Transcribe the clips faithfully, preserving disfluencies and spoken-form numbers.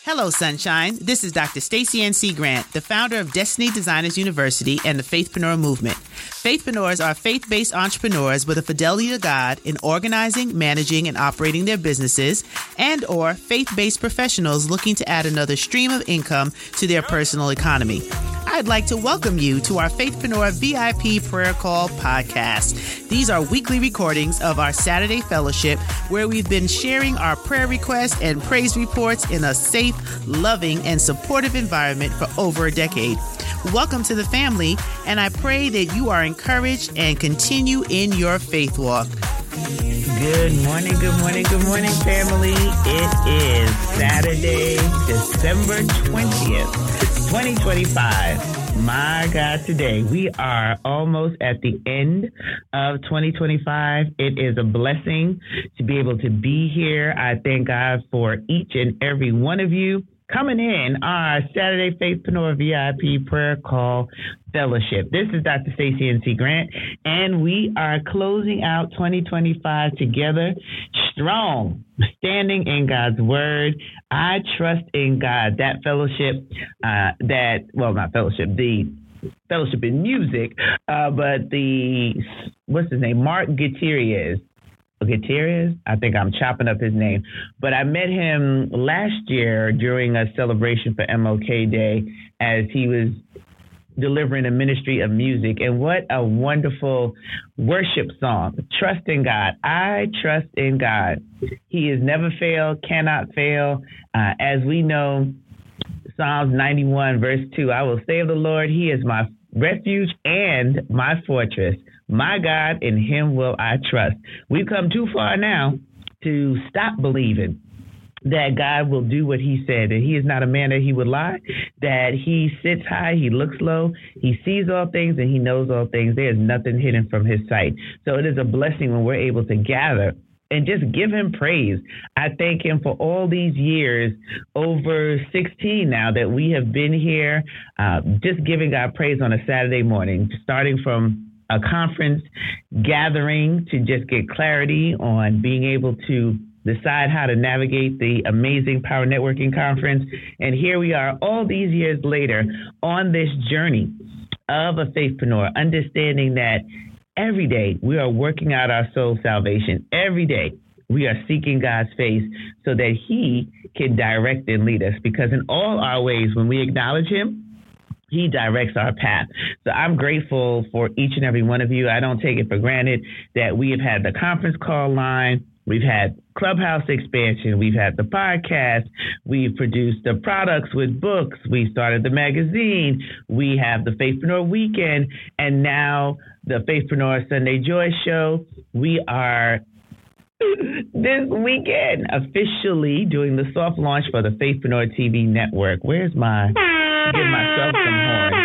Hello, Sunshine. This is Doctor Stacey N C Grant, the founder of Destiny Designers University and the Faithpreneur Movement. Faithpreneurs are faith-based entrepreneurs with a fidelity to God in organizing, managing, and operating their businesses, and or faith-based professionals looking to add another stream of income to their personal economy. I'd like to welcome you to our Faithpreneur V I P Prayer Call podcast. These are weekly recordings of our Saturday fellowship where we've been sharing our prayer requests and praise reports in a safe, loving, and supportive environment for over a decade. Welcome to the family, and I pray that you are encouraged and continue in your faith walk. Good morning, good morning, good morning, family. It is Saturday, December twentieth, twenty twenty-five. My God, today we are almost at the end of twenty twenty-five. It is a blessing to be able to be here. I thank God for each and every one of you coming in our Saturday Faithpreneur V I P Prayer Call Fellowship. This is Doctor Stacey N C Grant, and we are closing out twenty twenty-five together strong, standing in God's Word. I trust in God. That fellowship, uh, that, well, not fellowship, the fellowship in music, uh, but the, what's his name, Mark Gutierrez. Gutierrez, I think I'm chopping up his name, but I met him last year during a celebration for M L K Day as he was delivering a ministry of music. And what a wonderful worship song. Trust in God. I trust in God. He has never failed, cannot fail. Uh, as we know, Psalms ninety-one, verse two, I will say of the Lord, he is my refuge and my fortress. My God, in him will I trust. We've come too far now to stop believing that God will do what he said, that he is not a man that he would lie, that he sits high, he looks low, he sees all things, and he knows all things. There is nothing hidden from his sight. So it is a blessing when we're able to gather and just give him praise. I thank him for all these years, over sixteen now that we have been here, uh, just giving God praise on a Saturday morning, starting from a conference gathering to just get clarity on being able to decide how to navigate the amazing Power Networking Conference. And here we are all these years later on this journey of a faithpreneur, understanding that every day we are working out our soul salvation. Every day we are seeking God's face so that he can direct and lead us, because in all our ways, when we acknowledge him, he directs our path. So I'm grateful for each and every one of you. I don't take it for granted that we have had the conference call line. We've had Clubhouse expansion. We've had the podcast. We've produced the products with books. We started the magazine. We have the Faithpreneur Weekend, and now the Faithpreneur Sunday Joy Show. We are this weekend officially doing the soft launch for the Faithpreneur T V network. Where's my, give myself some horn.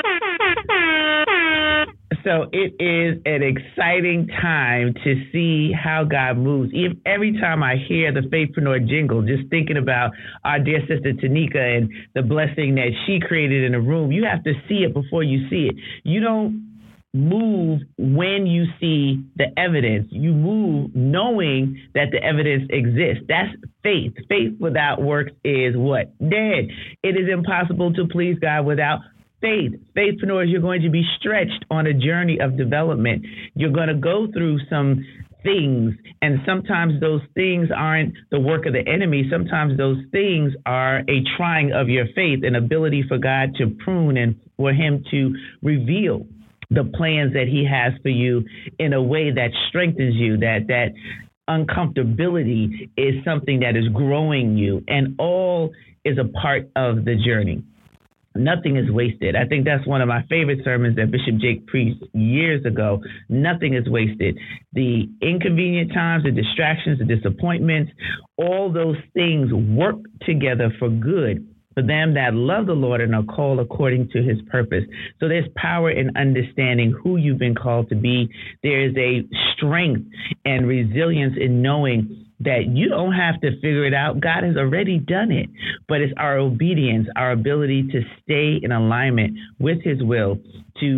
So it is an exciting time to see how God moves. Every time I hear the Faithpreneur jingle, just thinking about our dear sister Tanika and the blessing that she created in the room, you have to see it before you see it. You don't move when you see the evidence. You move knowing that the evidence exists. That's faith. Faith without works is what? Dead. It is impossible to please God without faith. Faithpreneurs, you're going to be stretched on a journey of development. You're going to go through some things, and sometimes those things aren't the work of the enemy. Sometimes those things are a trying of your faith, an ability for God to prune and for him to reveal the plans that he has for you in a way that strengthens you, that that uncomfortability is something that is growing you, and all is a part of the journey. Nothing is wasted. I think that's one of my favorite sermons that Bishop Jake preached years ago. Nothing is wasted. The inconvenient times, the distractions, the disappointments, all those things work together for good for them that love the Lord and are called according to his purpose. So there's power in understanding who you've been called to be. There is a strength and resilience in knowing that you don't have to figure it out. God has already done it. But it's our obedience, our ability to stay in alignment with his will, to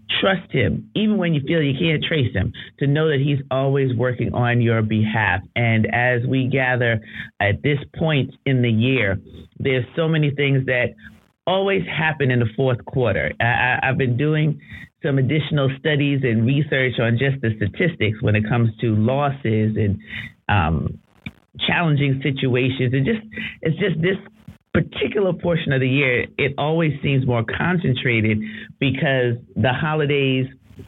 trust him, even when you feel you can't trace him, to know that he's always working on your behalf. And as we gather at this point in the year, there's so many things that always happen in the fourth quarter. I, I've been doing some additional studies and research on just the statistics when it comes to losses and um, challenging situations. And just it's just this particular portion of the year, it always seems more concentrated because the holidays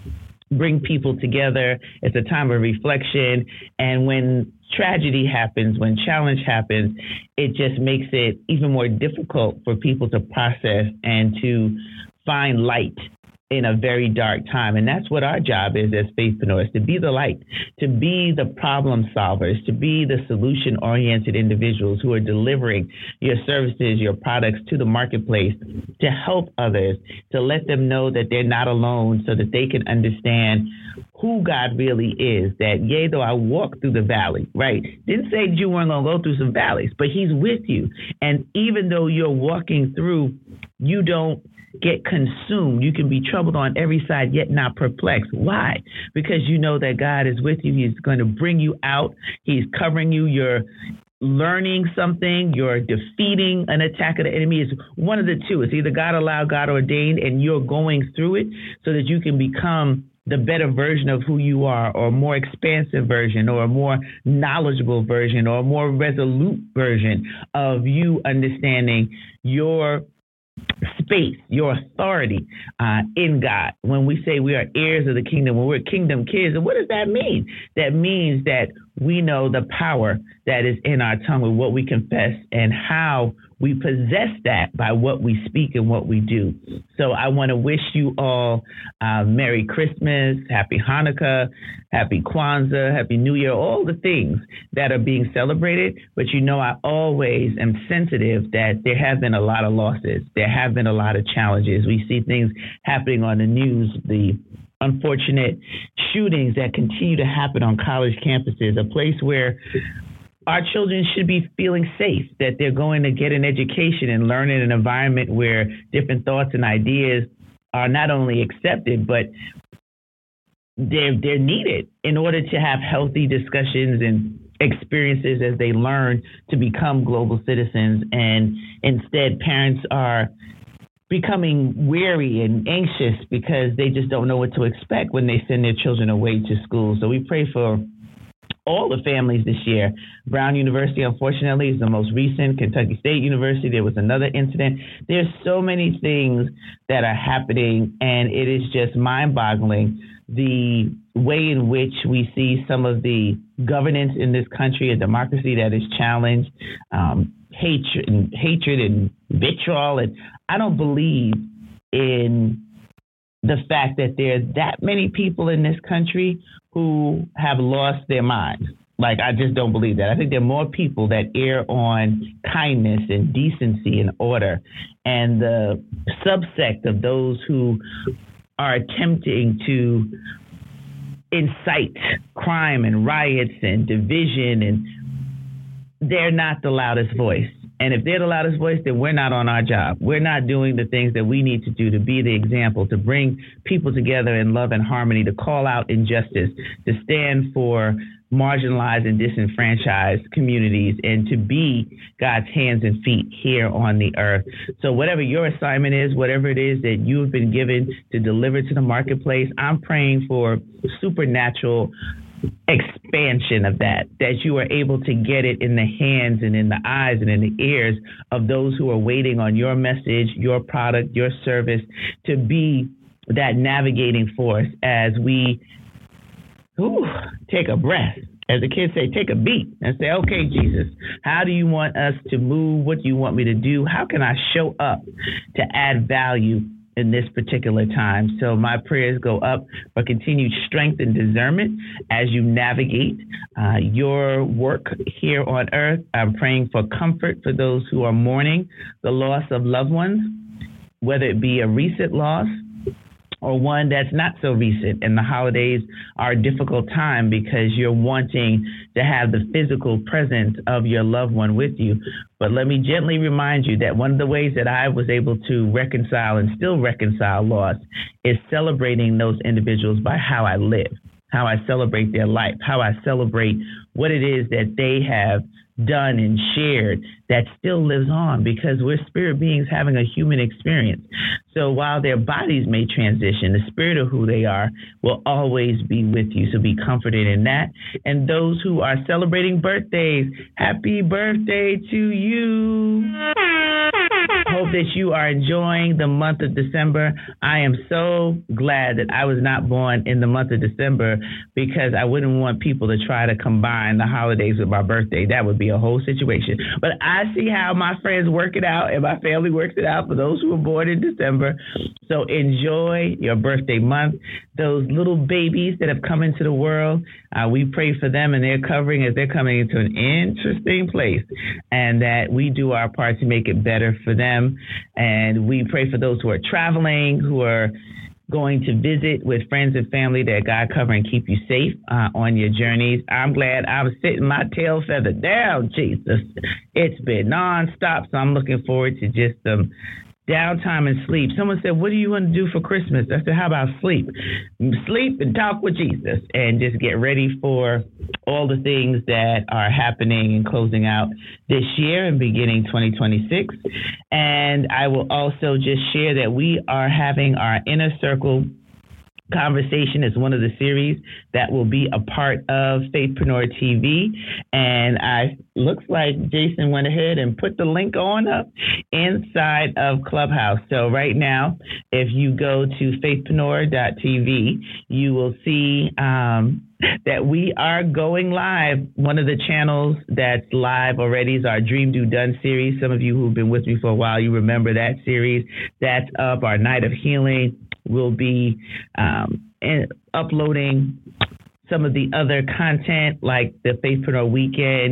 bring people together. It's a time of reflection. And when tragedy happens, when challenge happens, it just makes it even more difficult for people to process and to find light in a very dark time. And that's what our job is as faithpreneurs, to be the light, to be the problem solvers, to be the solution-oriented individuals who are delivering your services, your products to the marketplace, to help others, to let them know that they're not alone so that they can understand who God really is, that yea, though I walk through the valley, right? Didn't say you weren't going to go through some valleys, but he's with you. And even though you're walking through, you don't get consumed. You can be troubled on every side, yet not perplexed. Why? Because you know that God is with you. He's going to bring you out. He's covering you. You're learning something. You're defeating an attack of the enemy. It's one of the two. It's either God allowed, God ordained, and you're going through it so that you can become the better version of who you are, or a more expansive version, or a more knowledgeable version, or a more resolute version of you understanding your space, your authority uh, in God. When we say we are heirs of the kingdom, when we're kingdom kids, and what does that mean? That means that we know the power that is in our tongue with what we confess and how we possess that by what we speak and what we do. So I want to wish you all uh, Merry Christmas, Happy Hanukkah, Happy Kwanzaa, Happy New Year, all the things that are being celebrated. But you know, I always am sensitive that there have been a lot of losses. There have been a lot of challenges. We see things happening on the news, the unfortunate shootings that continue to happen on college campuses, a place where our children should be feeling safe, that they're going to get an education and learn in an environment where different thoughts and ideas are not only accepted, but they're, they're needed in order to have healthy discussions and experiences as they learn to become global citizens. And instead, parents are becoming weary and anxious because they just don't know what to expect when they send their children away to school. So we pray for all the families this year. Brown University, unfortunately, is the most recent. Kentucky State University, there was another incident. There's so many things that are happening, and it is just mind-boggling the way in which we see some of the governance in this country, a democracy that is challenged, um, hatred and hatred and vitriol. And I don't believe in the fact that there's that many people in this country who have lost their minds. Like, I just don't believe that. I think there are more people that err on kindness and decency and order. And the subsect of those who are attempting to incite crime and riots and division, and they're not the loudest voice. And if they're the loudest voice, then we're not on our job. We're not doing the things that we need to do to be the example, to bring people together in love and harmony, to call out injustice, to stand for marginalized and disenfranchised communities, and to be God's hands and feet here on the earth. So whatever your assignment is, whatever it is that you have been given to deliver to the marketplace, I'm praying for supernatural expansion of that, that you are able to get it in the hands and in the eyes and in the ears of those who are waiting on your message, your product, your service, to be that navigating force as we ooh, take a breath. As the kids say, take a beat and say, okay, Jesus, how do you want us to move? What do you want me to do? How can I show up to add value in this particular time? So my prayers go up for continued strength and discernment as you navigate uh, your work here on earth. I'm praying for comfort for those who are mourning the loss of loved ones, whether it be a recent loss or one that's not so recent, and the holidays are a difficult time because you're wanting to have the physical presence of your loved one with you. But let me gently remind you that one of the ways that I was able to reconcile and still reconcile loss is celebrating those individuals by how I live, how I celebrate their life, how I celebrate what it is that they have done and shared that still lives on, because we're spirit beings having a human experience. So while their bodies may transition, the spirit of who they are will always be with you. So be comforted in that. And those who are celebrating birthdays, happy birthday to you. Hope that you are enjoying the month of December. I am so glad that I was not born in the month of December, because I wouldn't want people to try to combine the holidays with my birthday. That would be a whole situation. But I see how my friends work it out and my family works it out for those who were born in December. So enjoy your birthday month. Those little babies that have come into the world, uh, we pray for them and their covering as they're coming into an interesting place, and that we do our part to make it better for them. And we pray for those who are traveling, who are going to visit with friends and family, that God cover and keep you safe uh, on your journeys. I'm glad I was sitting my tail feather down, Jesus. It's been nonstop, so I'm looking forward to just some downtime and sleep. Someone said, what do you want to do for Christmas? I said, how about sleep? Sleep and talk with Jesus and just get ready for all the things that are happening and closing out this year and beginning twenty twenty-six. And I will also just share that we are having our Inner Circle Conversation is one of the series that will be a part of Faithpreneur T V. And I looks like Jason went ahead and put the link on up inside of Clubhouse. So right now, if you go to faithpreneur dot t v, you will see um, that we are going live. One of the channels that's live already is our Dream Do Done series. Some of you who've been with me for a while, you remember that series. That's up. Our Night of Healing will be um, uploading some of the other content, like the Faithpreneur Weekend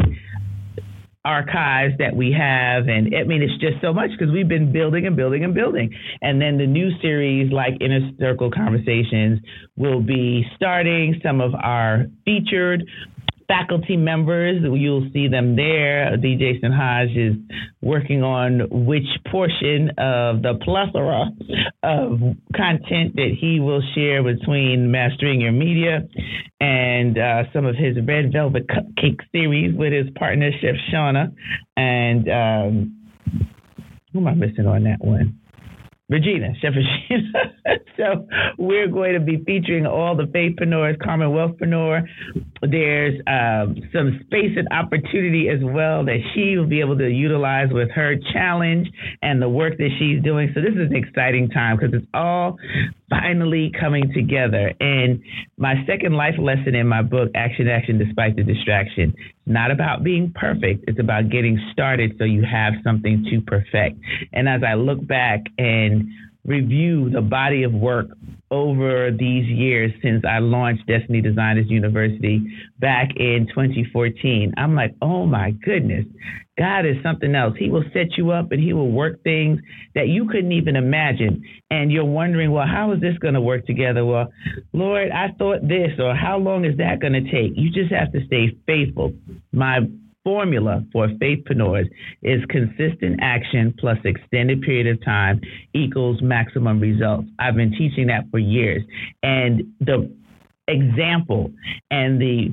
archives that we have. And I mean, it's just so much because we've been building and building and building. And then the new series like Inner Circle Conversations will be starting. Some of our featured faculty members, you'll see them there. D. Jason Hodge is working on which portion of the plethora of content that he will share between Mastering Your Media and uh, some of his Red Velvet Cupcake series with his partner, Chef Shauna. And um, who am I missing on that one? Regina, Chef Regina. So we're going to be featuring all the faithpreneurs, Carmen Wealthpreneur. There's um, some space and opportunity as well that she will be able to utilize with her challenge and the work that she's doing. So this is an exciting time because it's all finally coming together. And my second life lesson in my book, Action, Action Despite the Distraction, it's not about being perfect. It's about getting started so you have something to perfect. And as I look back and review the body of work over these years since I launched Destiny Designers University back in twenty fourteen, I'm like, oh my goodness, God is something else. He will set you up and he will work things that you couldn't even imagine. And you're wondering, well, how is this going to work together? Well, Lord, I thought this, or how long is that going to take? You just have to stay faithful. My formula for faithpreneurs is consistent action plus extended period of time equals maximum results. I've been teaching that for years. And the example and the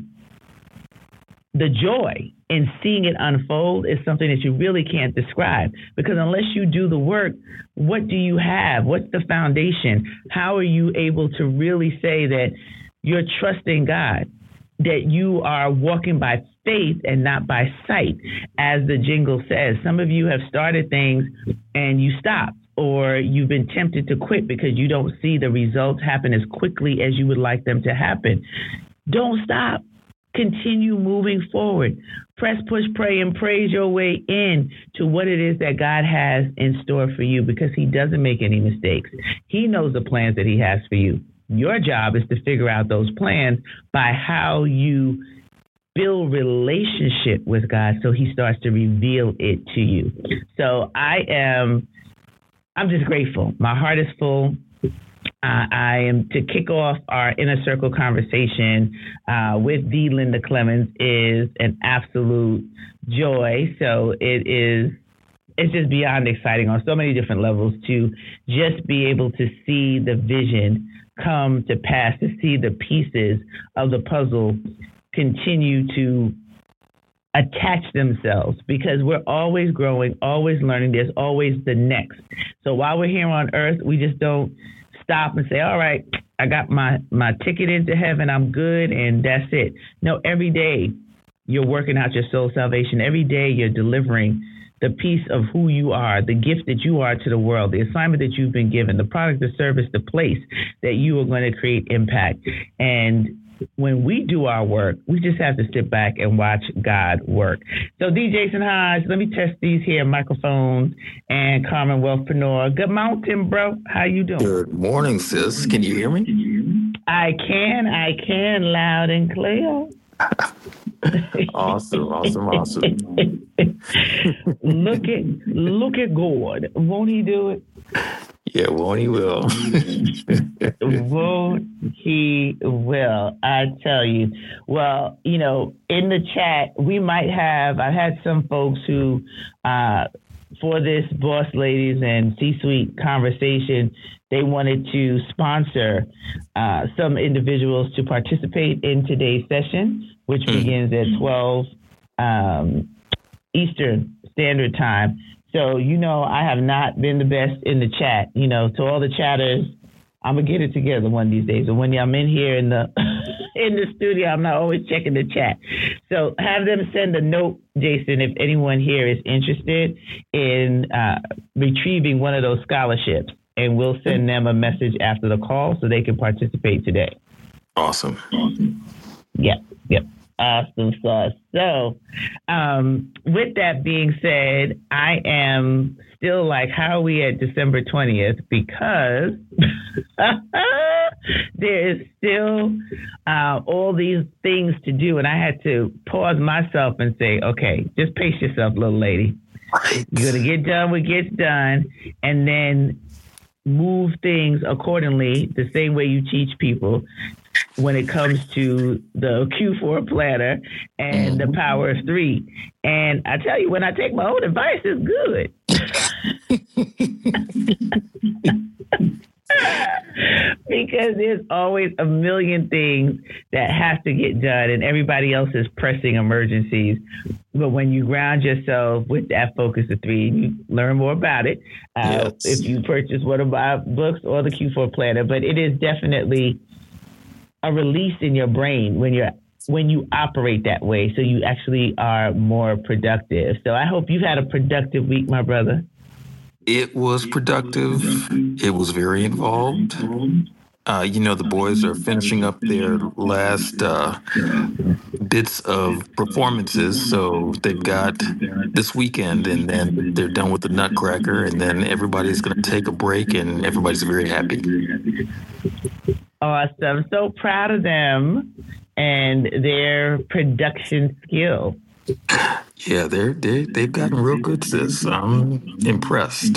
the joy in seeing it unfold is something that you really can't describe, because unless you do the work, what do you have? What's the foundation? How are you able to really say that you're trusting God, that you are walking by faith and not by sight? As the jingle says, some of you have started things and you stop, or you've been tempted to quit because you don't see the results happen as quickly as you would like them to happen. Don't stop. Continue moving forward. Press, push, pray, and praise your way in to what it is that God has in store for you, because he doesn't make any mistakes. He knows the plans that he has for you. Your job is to figure out those plans by how you build relationship with God so he starts to reveal it to you. So I am, I'm just grateful. My heart is full. Uh, I am to kick off our inner circle conversation uh, with the Linda Clemens is an absolute joy. So it is, it's just beyond exciting on so many different levels to just be able to see the vision come to pass, to see the pieces of the puzzle continue to attach themselves, because we're always growing, always learning. There's always the next. So while we're here on earth, we just don't stop and say, all right, I got my, my ticket into heaven. I'm good. And that's it. No, every day you're working out your soul salvation. Every day you're delivering the piece of who you are, the gift that you are to the world, the assignment that you've been given, the product, the service, the place that you are going to create impact. And when we do our work, we just have to sit back and watch God work. So D. Jason Hodge, let me test these here microphones, and Carmen Wealthpreneur. Good mountain, bro. How you doing? Good morning, sis. Can you hear me? I can. I can, loud and clear. Awesome, awesome, awesome. look at look at God. Won't he do it? Yeah, won't he will. Won't he will. I tell you. Well, you know, in the chat, we might have, I've had some folks who, uh, for this Boss Ladies and C-Suite conversation, they wanted to sponsor uh, some individuals to participate in today's session, which mm. begins at twelve um, Eastern Standard Time. So, you know, I have not been the best in the chat. You know, to all the chatters, I'm going to get it together one of these days. And when I'm in here in the in the studio, I'm not always checking the chat. So have them send a note, Jason, if anyone here is interested in uh, retrieving one of those scholarships. And we'll send them a message after the call so they can participate today. Awesome. Yep, yep. Awesome sauce. So, um, with that being said, I am still like, how are we at December twentieth? Because there is still uh, all these things to do. And I had to pause myself and say, okay, just pace yourself, little lady. Right. You're going to get done what gets done, and then move things accordingly, the same way you teach people when it comes to the Q four planner and the power of three. And I tell you, when I take my own advice, it's good. Because there's always a million things that have to get done, and everybody else is pressing emergencies. But when you ground yourself with that focus of three, you learn more about it uh, yes. if you purchase one of my books or the Q four planner. But it is definitely a release in your brain when you're when you operate that way, so you actually are more productive. So I hope you've had a productive week, my brother. It was productive. It was very involved. Uh, you know, the boys are finishing up their last uh, bits of performances. So they've got this weekend, and then they're done with the Nutcracker, and then everybody's going to take a break, and everybody's very happy. Awesome. So proud of them and their production skill. Yeah, they're, they they've gotten real good, sis. I'm impressed.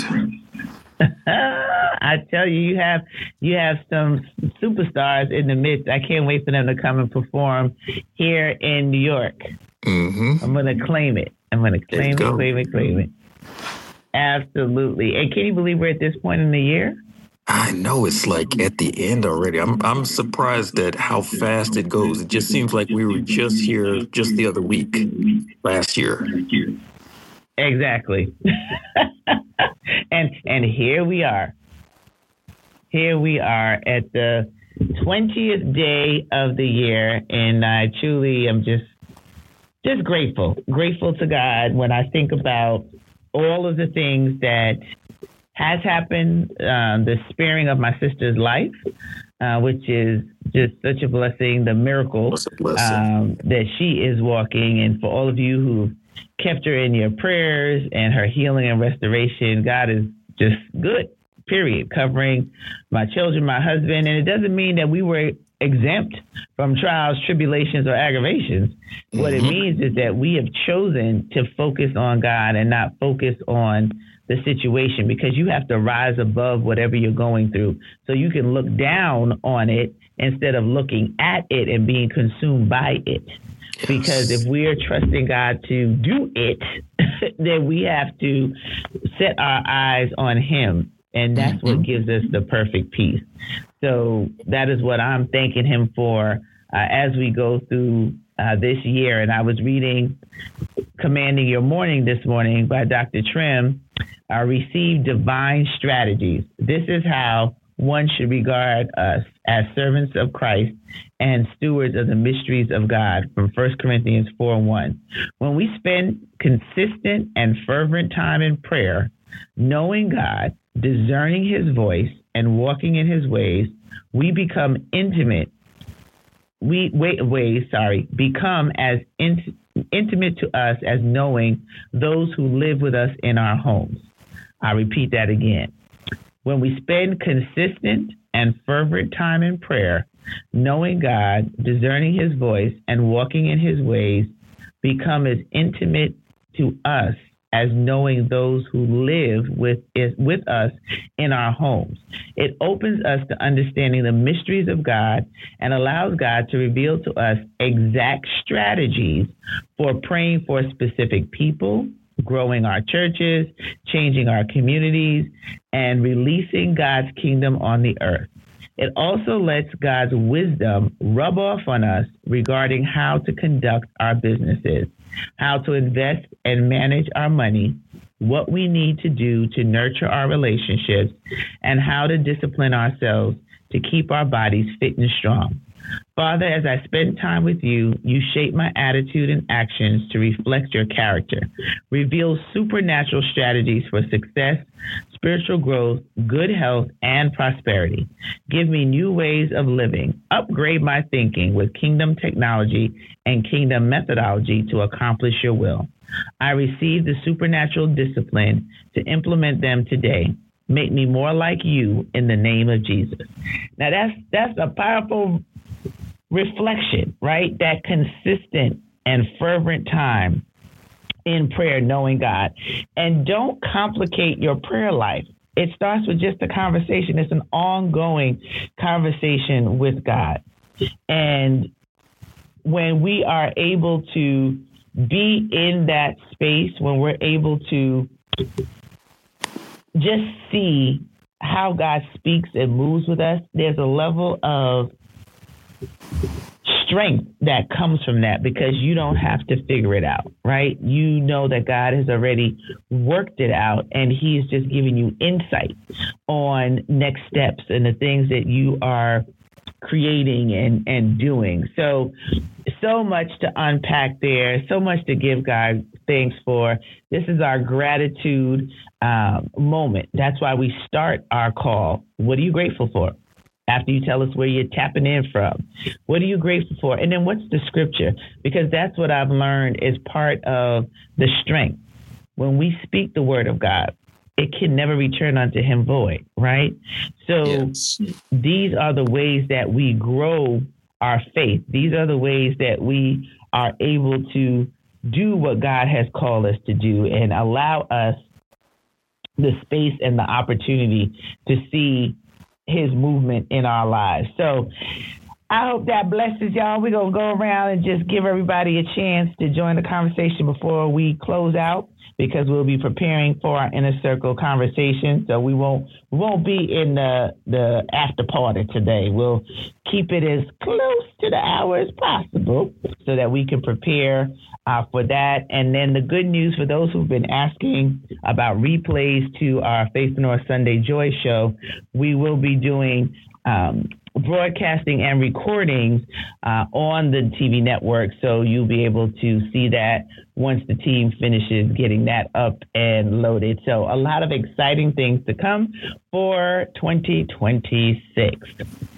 I tell you, you have you have some superstars in the midst. I can't wait for them to come and perform here in New York. Mm-hmm. I'm going to claim it. I'm going to claim it, claim it, claim it. Absolutely. And can you believe we're at this point in the year? I know, it's like at the end already. I'm I'm surprised at how fast it goes. It just seems like we were just here just the other week, last year. Exactly. and and here we are. Here we are at the twentieth day of the year, and I truly am just just grateful, grateful to God when I think about all of the things that has happened, um, the sparing of my sister's life, uh, which is just such a blessing, the miracle um, that she is walking. And for all of you who kept her in your prayers and her healing and restoration, God is just good, period, covering my children, my husband. And it doesn't mean that we were exempt from trials, tribulations, or aggravations. Mm-hmm. What it means is that we have chosen to focus on God and not focus on the situation, because you have to rise above whatever you're going through so you can look down on it instead of looking at it and being consumed by it. Yes. Because if we are trusting God to do it, then we have to set our eyes on him. And that's mm-hmm. what gives us the perfect peace. So that is what I'm thanking him for uh, as we go through uh, this year. And I was reading Commanding Your Morning this morning by Doctor Trim, uh, Receive Divine Strategies. This is how one should regard us as servants of Christ and stewards of the mysteries of God, from First Corinthians four one. When we spend consistent and fervent time in prayer, knowing God, discerning his voice, and walking in his ways, we become intimate. We wait, ways, sorry, become as int- intimate to us as knowing those who live with us in our homes. I repeat that again. When we spend consistent and fervent time in prayer, knowing God, discerning his voice, and walking in his ways, become as intimate to us as knowing those who live with is, with us in our homes. It opens us to understanding the mysteries of God and allows God to reveal to us exact strategies for praying for specific people, growing our churches, changing our communities, and releasing God's kingdom on the earth. It also lets God's wisdom rub off on us regarding how to conduct our businesses, how to invest and manage our money, what we need to do to nurture our relationships, and how to discipline ourselves to keep our bodies fit and strong. Father, as I spend time with you, you shape my attitude and actions to reflect your character. Reveal supernatural strategies for success, spiritual growth, good health, and prosperity. Give me new ways of living. Upgrade my thinking with kingdom technology and kingdom methodology to accomplish your will. I receive the supernatural discipline to implement them today. Make me more like you in the name of Jesus. Now that's that's a powerful reflection, right? That consistent and fervent time in prayer, knowing God. And don't complicate your prayer life. It starts with just a conversation. It's an ongoing conversation with God. And when we are able to be in that space, when we're able to just see how God speaks and moves with us, there's a level of strength that comes from that, because you don't have to figure it out, right? You know that God has already worked it out, and he's just giving you insight on next steps and the things that you are creating and, and doing. So, so much to unpack there, so much to give God thanks for. This is our gratitude um, moment. That's why we start our call. What are you grateful for? After you tell us where you're tapping in from, what are you grateful for? And then what's the scripture? Because that's what I've learned is part of the strength. When we speak the word of God, it can never return unto him void, right? So yes. These are the ways that we grow our faith. These are the ways that we are able to do what God has called us to do and allow us the space and the opportunity to see his movement in our lives. So I hope that blesses y'all. We're going to go around and just give everybody a chance to join the conversation before we close out, because we'll be preparing for our inner circle conversation. So we won't we won't be in the, the after party today. We'll keep it as close to the hour as possible so that we can prepare uh, for that. And then the good news for those who've been asking about replays to our Faithpreneur Sunday Joy show, we will be doing um, broadcasting and recordings uh, on the T V network. So you'll be able to see that once the team finishes getting that up and loaded. So a lot of exciting things to come for twenty twenty-six.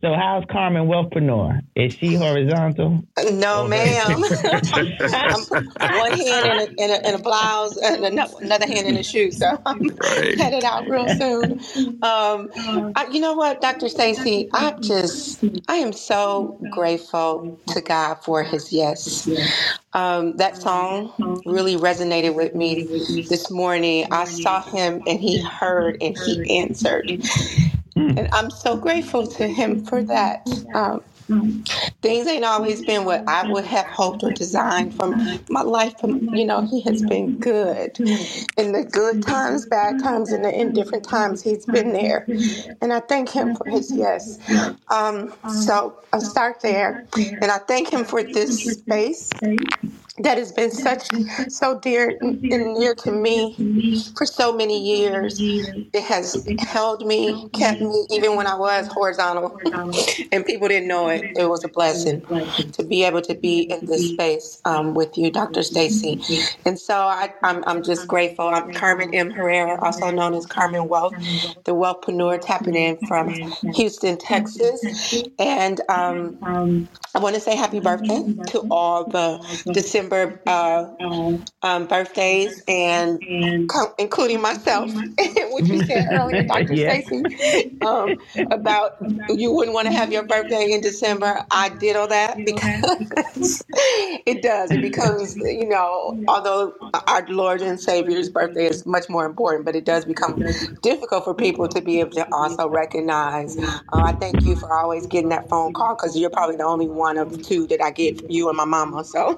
So how's Carmen Wealthpreneur? Is she horizontal? No, Or ma'am. vertical? I'm one hand in a, in a, in a blouse and ano- another hand in a shoe. So I'm Right. headed out real soon. Um, I, you know what, Doctor Stacy, I just, I am so grateful to God for his yes. Um, that song really resonated with me this morning. I saw him and he heard and he answered. And I'm so grateful to him for that. Um, things ain't always been what I would have hoped or designed from my life. But, you know, he has been good in the good times, bad times, and the indifferent times. He's been there. And I thank him for his yes. Um, so I'll start there. And I thank him for this space that has been such so dear and near to me for so many years. It has held me, kept me, even when I was horizontal and people didn't know it. It was a blessing to be able to be in this space um, with you, Doctor Stacy. And so I, I'm, I'm just grateful. I'm Carmen M. Herrera, also known as Carmen Wealth, the wealthpreneur, tapping in from Houston, Texas. And um, I want to say happy birthday to all the December uh, um, birthdays, and co- including myself, which you said earlier, Doctor Yeah. Stacy, um, about you wouldn't want to have your birthday in December. I did all that because it does. It becomes, you know, although our Lord and Savior's birthday is much more important, but it does become difficult for people to be able to also recognize. Uh, I thank you for always getting that phone call because you're probably the only one of two that I get, you and my mama. So.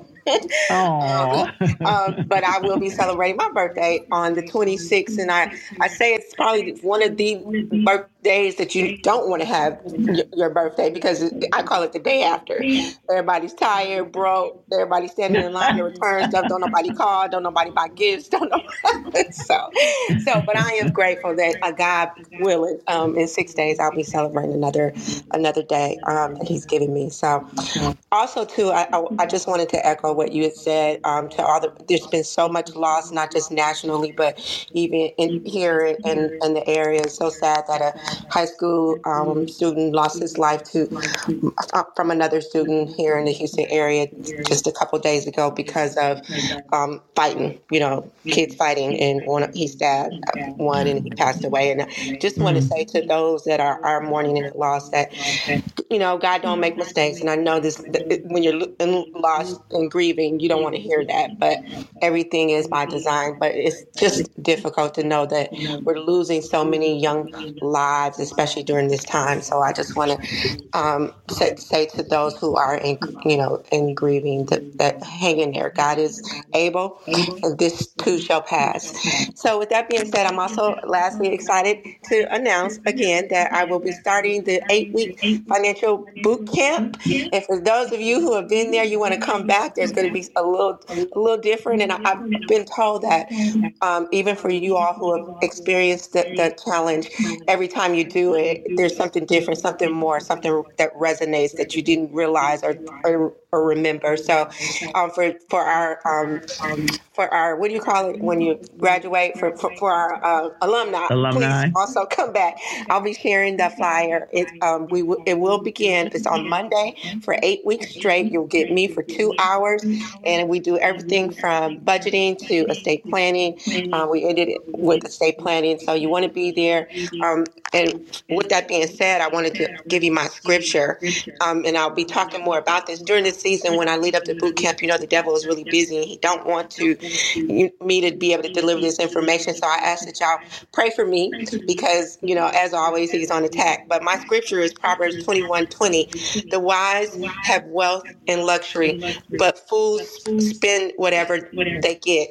um, Oh. um, but I will be celebrating my birthday on the twenty-sixth, and I, I say it's probably one of the birthdays that you don't want to have your, your birthday, because it, I call it the day after. Everybody's tired, broke. Everybody's standing in line to return stuff. Don't nobody call. Don't nobody buy gifts. Don't nobody. so, so, but I am grateful that uh, God willing, um, in six days I'll be celebrating another another day um, that He's given me. So. Also, too, I, I, I just wanted to echo what you had said. Um, to all the, there's been so much loss, not just nationally, but even in here in, in the area. It's so sad that a high school um, student lost his life to uh, from another student here in the Houston area just a couple days ago because of um, fighting. You know, kids fighting, and one he stabbed one and he passed away. And I just want to say to those that are, are mourning and lost that, you know, God don't make mistakes. And I know this, when you're in loss and grieving, you don't want to hear that, but everything is by design. But it's just difficult to know that we're losing so many young lives, especially during this time. So I just want to um, say, say to those who are in, you know, in grieving, that, that hang in there. God is able, and this too shall pass. So with that being said, I'm also lastly excited to announce again that I will be starting the eight week financial boot camp. And for those of you who have been there, you want to come back, there's going to be a little, a little different. And I, I've been told that um, even for you all who have experienced the, the challenge, every time you do it, there's something different, something more, something that resonates that you didn't realize or, or, or remember. So um, for, for our, um, for our, what do you call it when you graduate, for, for, for our uh, alumni, please Alumni. also come back. I'll be sharing the flyer. It, um, we w- it will begin. It's on Monday for eight weeks straight. You'll get me for two hours. And we do everything from budgeting to estate planning. Uh, we ended it with estate planning. So you want to be there. Um, and with that being said, I wanted to give you my scripture. Um, and I'll be talking more about this during this season when I lead up to boot camp. You know, the devil is really busy and he don't want to you, me to be able to deliver this information. So I ask that y'all pray for me because, you know, as always, he's on attack. But my scripture is Proverbs twenty-one twenty. The wise have wealth and luxury, but fools spend whatever they get.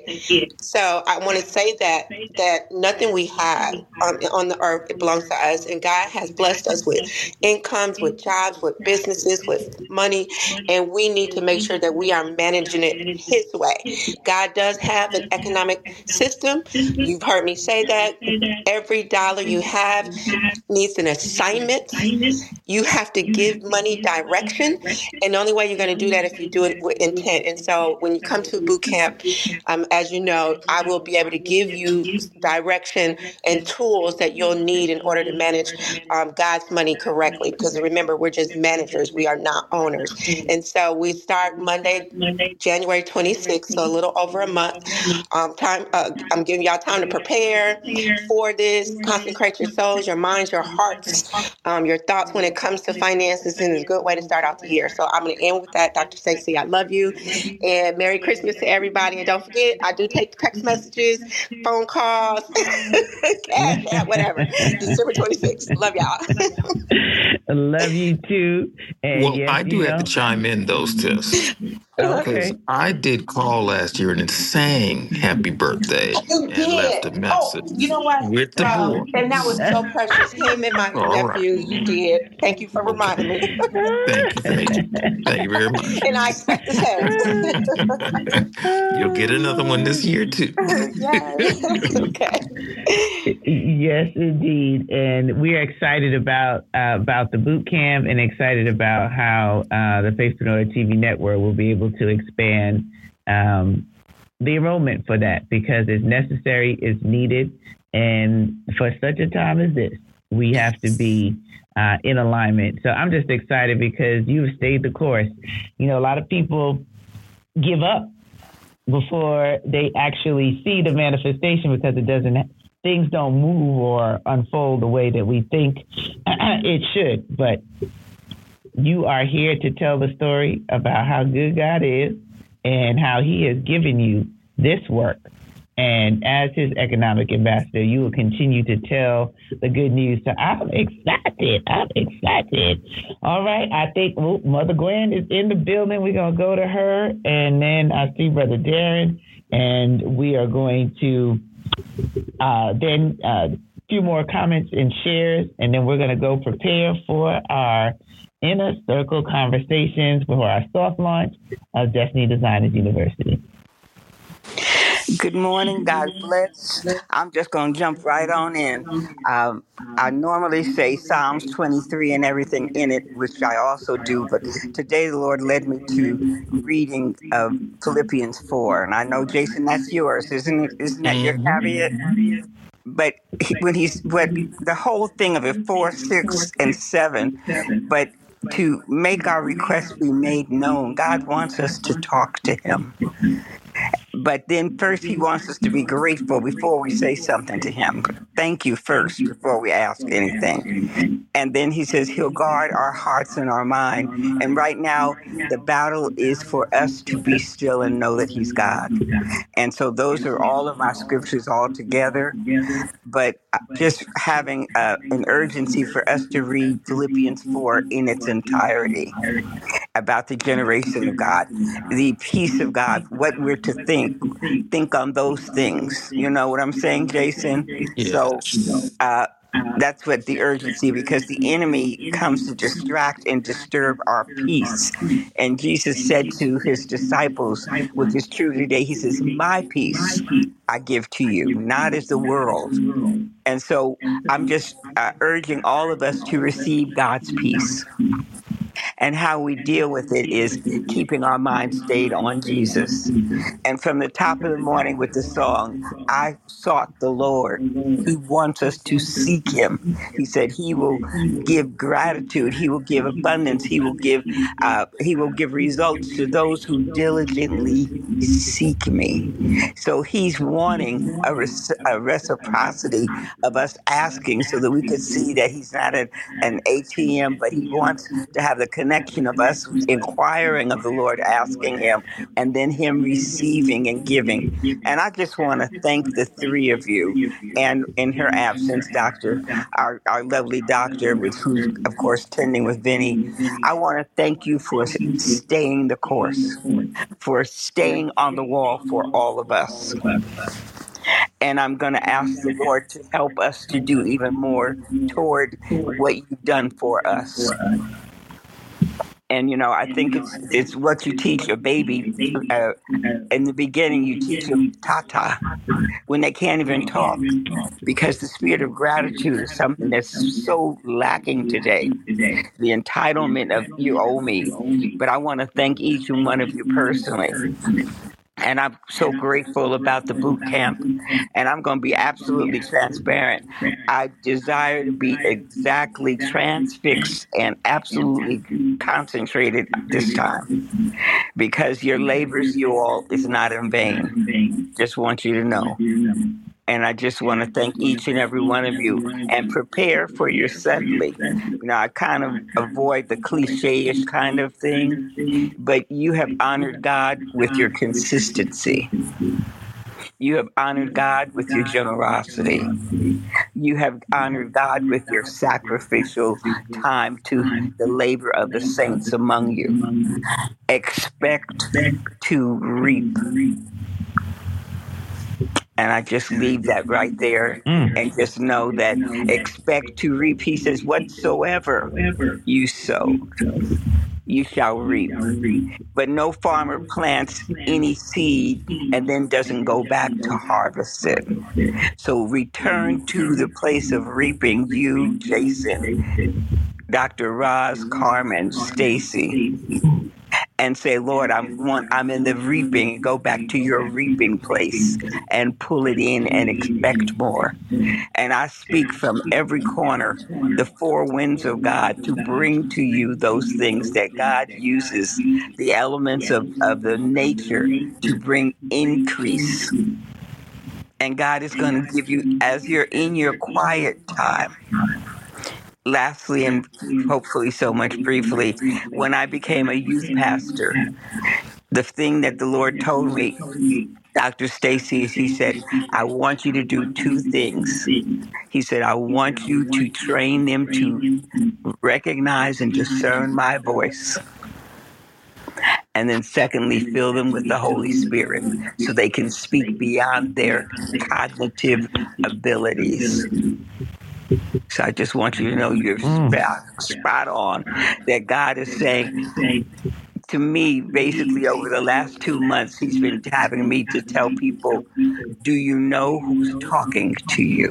So I want to say that that nothing we have um, on the earth, it belongs to us, and God has blessed us with incomes, with jobs, with businesses, with money, and we need to make sure that we are managing it His way. God does have an economic system. You've heard me say that every dollar you have needs an assignment. You have to give money direction, and the only way you're going to do that if you do it with intent. And so when you come to boot camp, um, as you know, I will be able to give you direction and tools that you'll need in order to manage um, God's money correctly. Because remember, we're just managers, we are not owners. And so we start Monday, January twenty-sixth, so a little over a month. Um, time uh, I'm giving y'all time to prepare for this. Consecrate your souls, your minds, your hearts, um, your thoughts when it comes to finances, and it's a good way to start out the year. So I'm going to end with that. Doctor Stacey, I love you, and Merry Christmas to everybody. And don't forget, I do take text messages, phone calls, cash app, whatever. December twenty-sixth. Love y'all. I love you too. And Well, yes, I do you have know. to chime in, those tips. Because Okay. I did call last year and sang happy birthday You and left did. a Oh, message you know what? with the Um, boy. and that was so precious. Him and my All right. nephews, you did. Thank you for Okay. reminding me. Thank you. Thank you. Thank you very much. And I expect the text. You'll get another one this year, too. Yes. Okay. Yes, indeed, and we are excited about uh, about the boot camp, and excited about how uh, the Faithpreneur T V network will be able to expand um, the enrollment for that, because it's necessary, it's needed, and for such a time as this, we have to be uh, in alignment. So I'm just excited because you've stayed the course. You know, a lot of people give up before they actually see the manifestation, because it doesn't, things don't move or unfold the way that we think it should. But you are here to tell the story about how good God is and how he has given you this work. And as his economic ambassador, you will continue to tell the good news. So I'm excited. I'm excited. All right. I think oh, Mother Gwen is in the building. We're going to go to her. And then I see Brother Darren. And we are going to uh, then a uh, few more comments and shares. And then we're going to go prepare for our Inner Circle conversations for our soft launch of Destiny Designers University. Good morning. God bless. I'm just going to jump right on in. Um, I normally say Psalms twenty-three and everything in it, which I also do, but today the Lord led me to reading of Philippians four. And I know, Jason, that's yours, isn't it? Isn't that your caveat? Mm-hmm. But he, when he's, what the whole thing of it, four, six, and seven, but to make our requests be made known, God wants us to talk to him. But then first he wants us to be grateful before we say something to him. Thank you first before we ask anything. And then he says he'll guard our hearts and our mind. And right now, the battle is for us to be still and know that he's God. And so those are all of my scriptures all together. But just having uh, an urgency for us to read Philippians four in its entirety, about the generation of God, the peace of God, what we're to think, think on those things. You know what I'm saying, Jason? So Yes. uh, that's what the urgency, because the enemy comes to distract and disturb our peace. And Jesus said to his disciples, which is true today, he says, my peace I give to you, not as the world. And so I'm just uh, urging all of us to receive God's peace. And how we deal with it is keeping our mind stayed on Jesus. And from the top of the morning with the song, I sought the Lord. He wants us to seek him. He said he will give gratitude. He will give abundance. He will give, uh, he will give results to those who diligently seek me. So he's wanting a, res- a reciprocity of us asking, so that we could see that he's not an, an A T M, but he wants to have the connection of us inquiring of the Lord, asking him, and then him receiving and giving. And I just want to thank the three of you, and in her absence, Doctor, our, our lovely doctor, with who's of course tending with Vinny. I want to thank you for staying the course, for staying on the wall for all of us. And I'm going to ask the Lord to help us to do even more toward what you've done for us. And you know, I think it's it's what you teach a baby. Uh, in the beginning, you teach them tata when they can't even talk, because the spirit of gratitude is something that's so lacking today. The entitlement of you owe me, but I want to thank each and one of you personally. And I'm so grateful about the boot camp. And I'm going to be absolutely transparent. I desire to be exactly transfixed and absolutely concentrated this time, because your labors, you all, is not in vain. Just want you to know. And I just want to thank each and every one of you, and prepare for your suddenly. You know, I kind of avoid the cliche-ish kind of thing, but you have honored God with your consistency. You have honored God with your generosity. You have honored God with your sacrificial time to the labor of the saints among you. Expect to reap. And I just leave that right there, Mm. and just know that expect to reap. He says, whatsoever you sow, you shall reap. But no farmer plants any seed and then doesn't go back to harvest it. So return to the place of reaping, you, Jason, Doctor Roz, Carmen, Stacy, and say, Lord, I'm want, I'm in the reaping. Go back to your reaping place and pull it in and expect more. And I speak from every corner, the four winds of God, to bring to you those things that God uses, the elements of, of the nature, to bring increase. And God is going to give you, as you're in your quiet time. Lastly, and hopefully so much briefly, when I became a youth pastor, the thing that the Lord told me, Doctor Stacy, is he said, I want you to do two things. He said, I want you to train them to recognize and discern my voice. And then secondly, fill them with the Holy Spirit so they can speak beyond their cognitive abilities. So I just want you to know you're spot, spot on, that God is saying to me, basically over the last two months, he's been having me to tell people, do you know who's talking to you?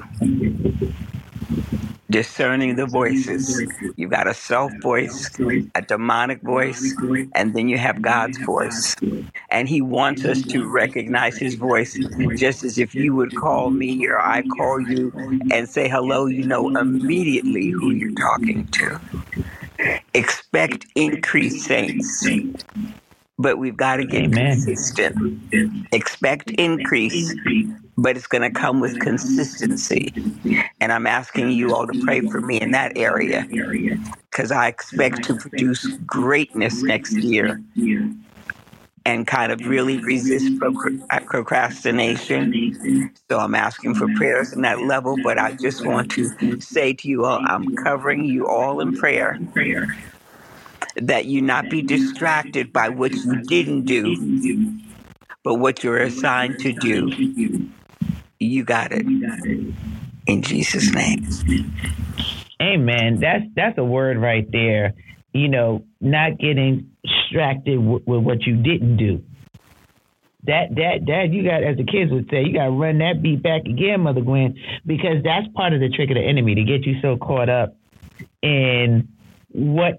Discerning the voices. You've got a self voice, a demonic voice, and then you have God's voice. And he wants us to recognize his voice, just as if you would call me or I call you and say hello, you know immediately who you're talking to. Expect increase, saints. But we've got to get Amen. consistent. Expect increase, but it's going to come with consistency. And I'm asking you all to pray for me in that area, because I expect to produce greatness next year and kind of really resist procrastination. So I'm asking for prayers in that level, but I just want to say to you all, I'm covering you all in prayer, that you not be distracted by what you didn't do, but what you're assigned to do. You got it. In Jesus' name. Amen. That's that's a word right there. You know, not getting distracted with, with what you didn't do. That that that you got, as the kids would say, you got to run that beat back again, Mother Gwen, because that's part of the trick of the enemy, to get you so caught up in what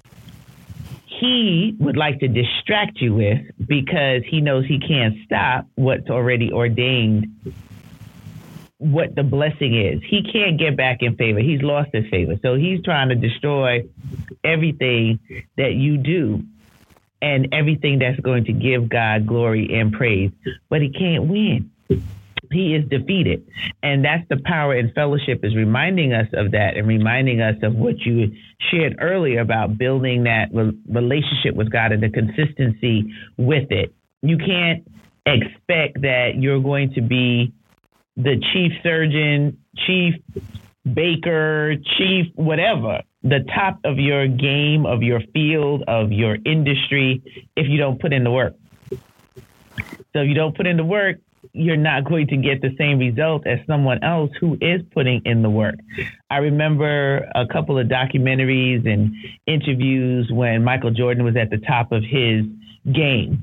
he would like to distract you with, because he knows he can't stop what's already ordained, what the blessing is. He can't get back in favor. He's lost his favor. So he's trying to destroy everything that you do and everything that's going to give God glory and praise. But he can't win. He is defeated. And that's the power in fellowship, is reminding us of that, and reminding us of what you shared earlier about building that re- relationship with God and the consistency with it. You can't expect that you're going to be the chief surgeon, chief baker, chief whatever, the top of your game, of your field, of your industry, if you don't put in the work. So if you don't put in the work, you're not going to get the same result as someone else who is putting in the work. I remember a couple of documentaries and interviews when Michael Jordan was at the top of his game,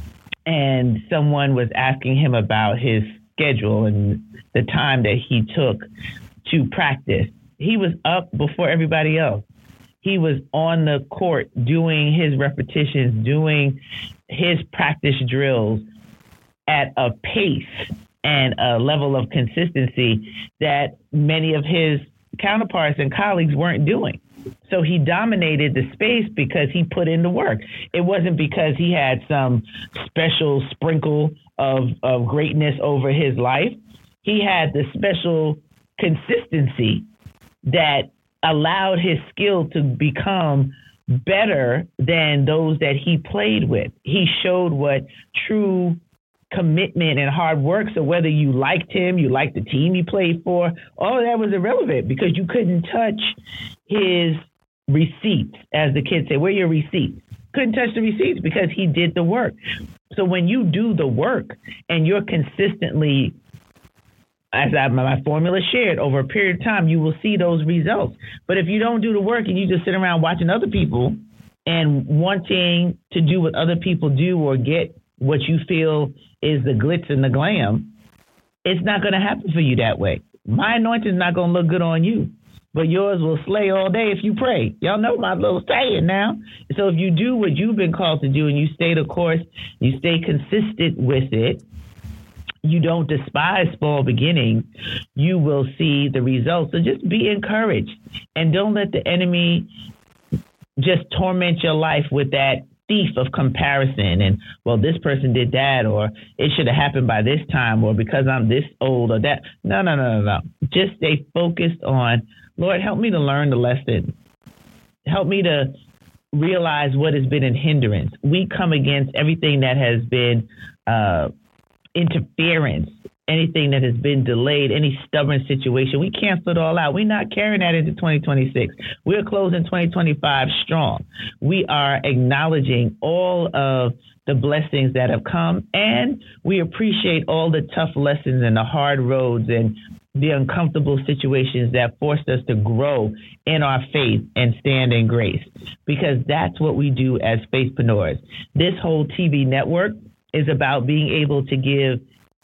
and someone was asking him about his schedule and the time that he took to practice. He was up before everybody else. He was on the court doing his repetitions, doing his practice drills at a pace and a level of consistency that many of his counterparts and colleagues weren't doing. So he dominated the space because he put in the work. It wasn't because he had some special sprinkle of, of greatness over his life. He had the special consistency that allowed his skill to become better than those that he played with. He showed what true commitment and hard work. So whether you liked him, you liked the team he played for, all of that was irrelevant because you couldn't touch his receipts, as the kids say. Where are your receipts? Couldn't touch the receipts because he did the work. So when you do the work and you're consistently, as I, my formula shared, over a period of time, you will see those results. But if you don't do the work and you just sit around watching other people and wanting to do what other people do or get what you feel is the glitz and the glam, it's not going to happen for you that way. My anointing is not going to look good on you, but yours will slay all day if you pray. Y'all know my little saying now. So if you do what you've been called to do and you stay the course, you stay consistent with it, you don't despise small beginnings, you will see the results. So just be encouraged and don't let the enemy just torment your life with that thief of comparison and, well, this person did that, or it should have happened by this time, or because I'm this old or that. No, no, no, no, no. Just stay focused on, Lord, help me to learn the lesson. Help me to realize what has been a hindrance. We come against everything that has been uh, interference, anything that has been delayed, any stubborn situation. We cancel it all out. We're not carrying that into twenty twenty-six. We're closing twenty twenty-five strong. We are acknowledging all of the blessings that have come, and we appreciate all the tough lessons and the hard roads and the uncomfortable situations that forced us to grow in our faith and stand in grace, because that's what we do as faithpreneurs. This whole T V network is about being able to give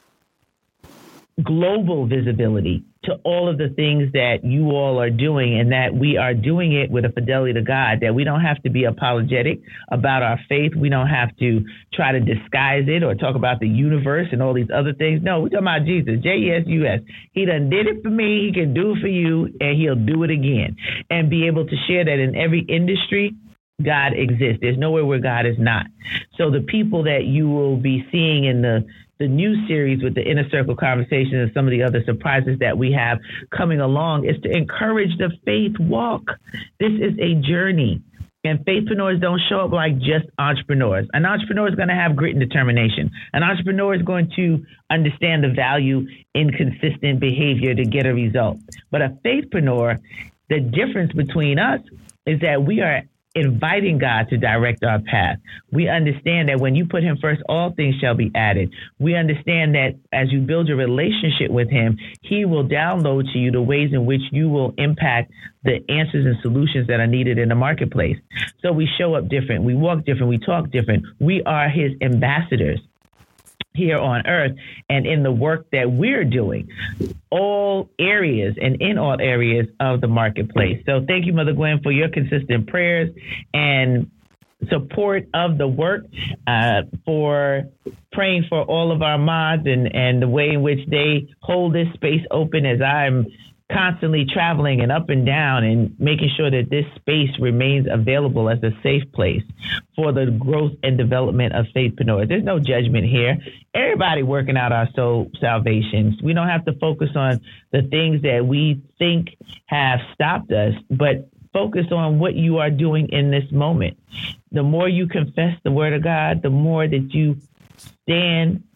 global visibility to all of the things that you all are doing, and that we are doing it with a fidelity to God, that we don't have to be apologetic about our faith. We don't have to try to disguise it or talk about the universe and all these other things. No, we're talking about Jesus, J E S U S. He done did it for me. He can do it for you, and he'll do it again. And be able to share that in every industry, God exists. There's nowhere where God is not. So the people that you will be seeing in the the new series with the Inner Circle Conversation and some of the other surprises that we have coming along is to encourage the faith walk. This is a journey, and faithpreneurs don't show up like just entrepreneurs. An entrepreneur is going to have grit and determination. An entrepreneur is going to understand the value in consistent behavior to get a result. But a faithpreneur, the difference between us is that we are inviting God to direct our path. We understand that when you put him first, all things shall be added. We understand that as you build your relationship with him, he will download to you the ways in which you will impact the answers and solutions that are needed in the marketplace. So we show up different. We walk different. We talk different. We are his ambassadors here on earth and in the work that we're doing, all areas and in all areas of the marketplace. So thank you, Mother Gwen, for your consistent prayers and support of the work, uh, for praying for all of our mods and, and the way in which they hold this space open as I'm constantly traveling and up and down and making sure that this space remains available as a safe place for the growth and development of faithpreneurs. There's no judgment here. Everybody working out our soul salvations. We don't have to focus on the things that we think have stopped us, but focus on what you are doing in this moment. The more you confess the word of God, the more that you stand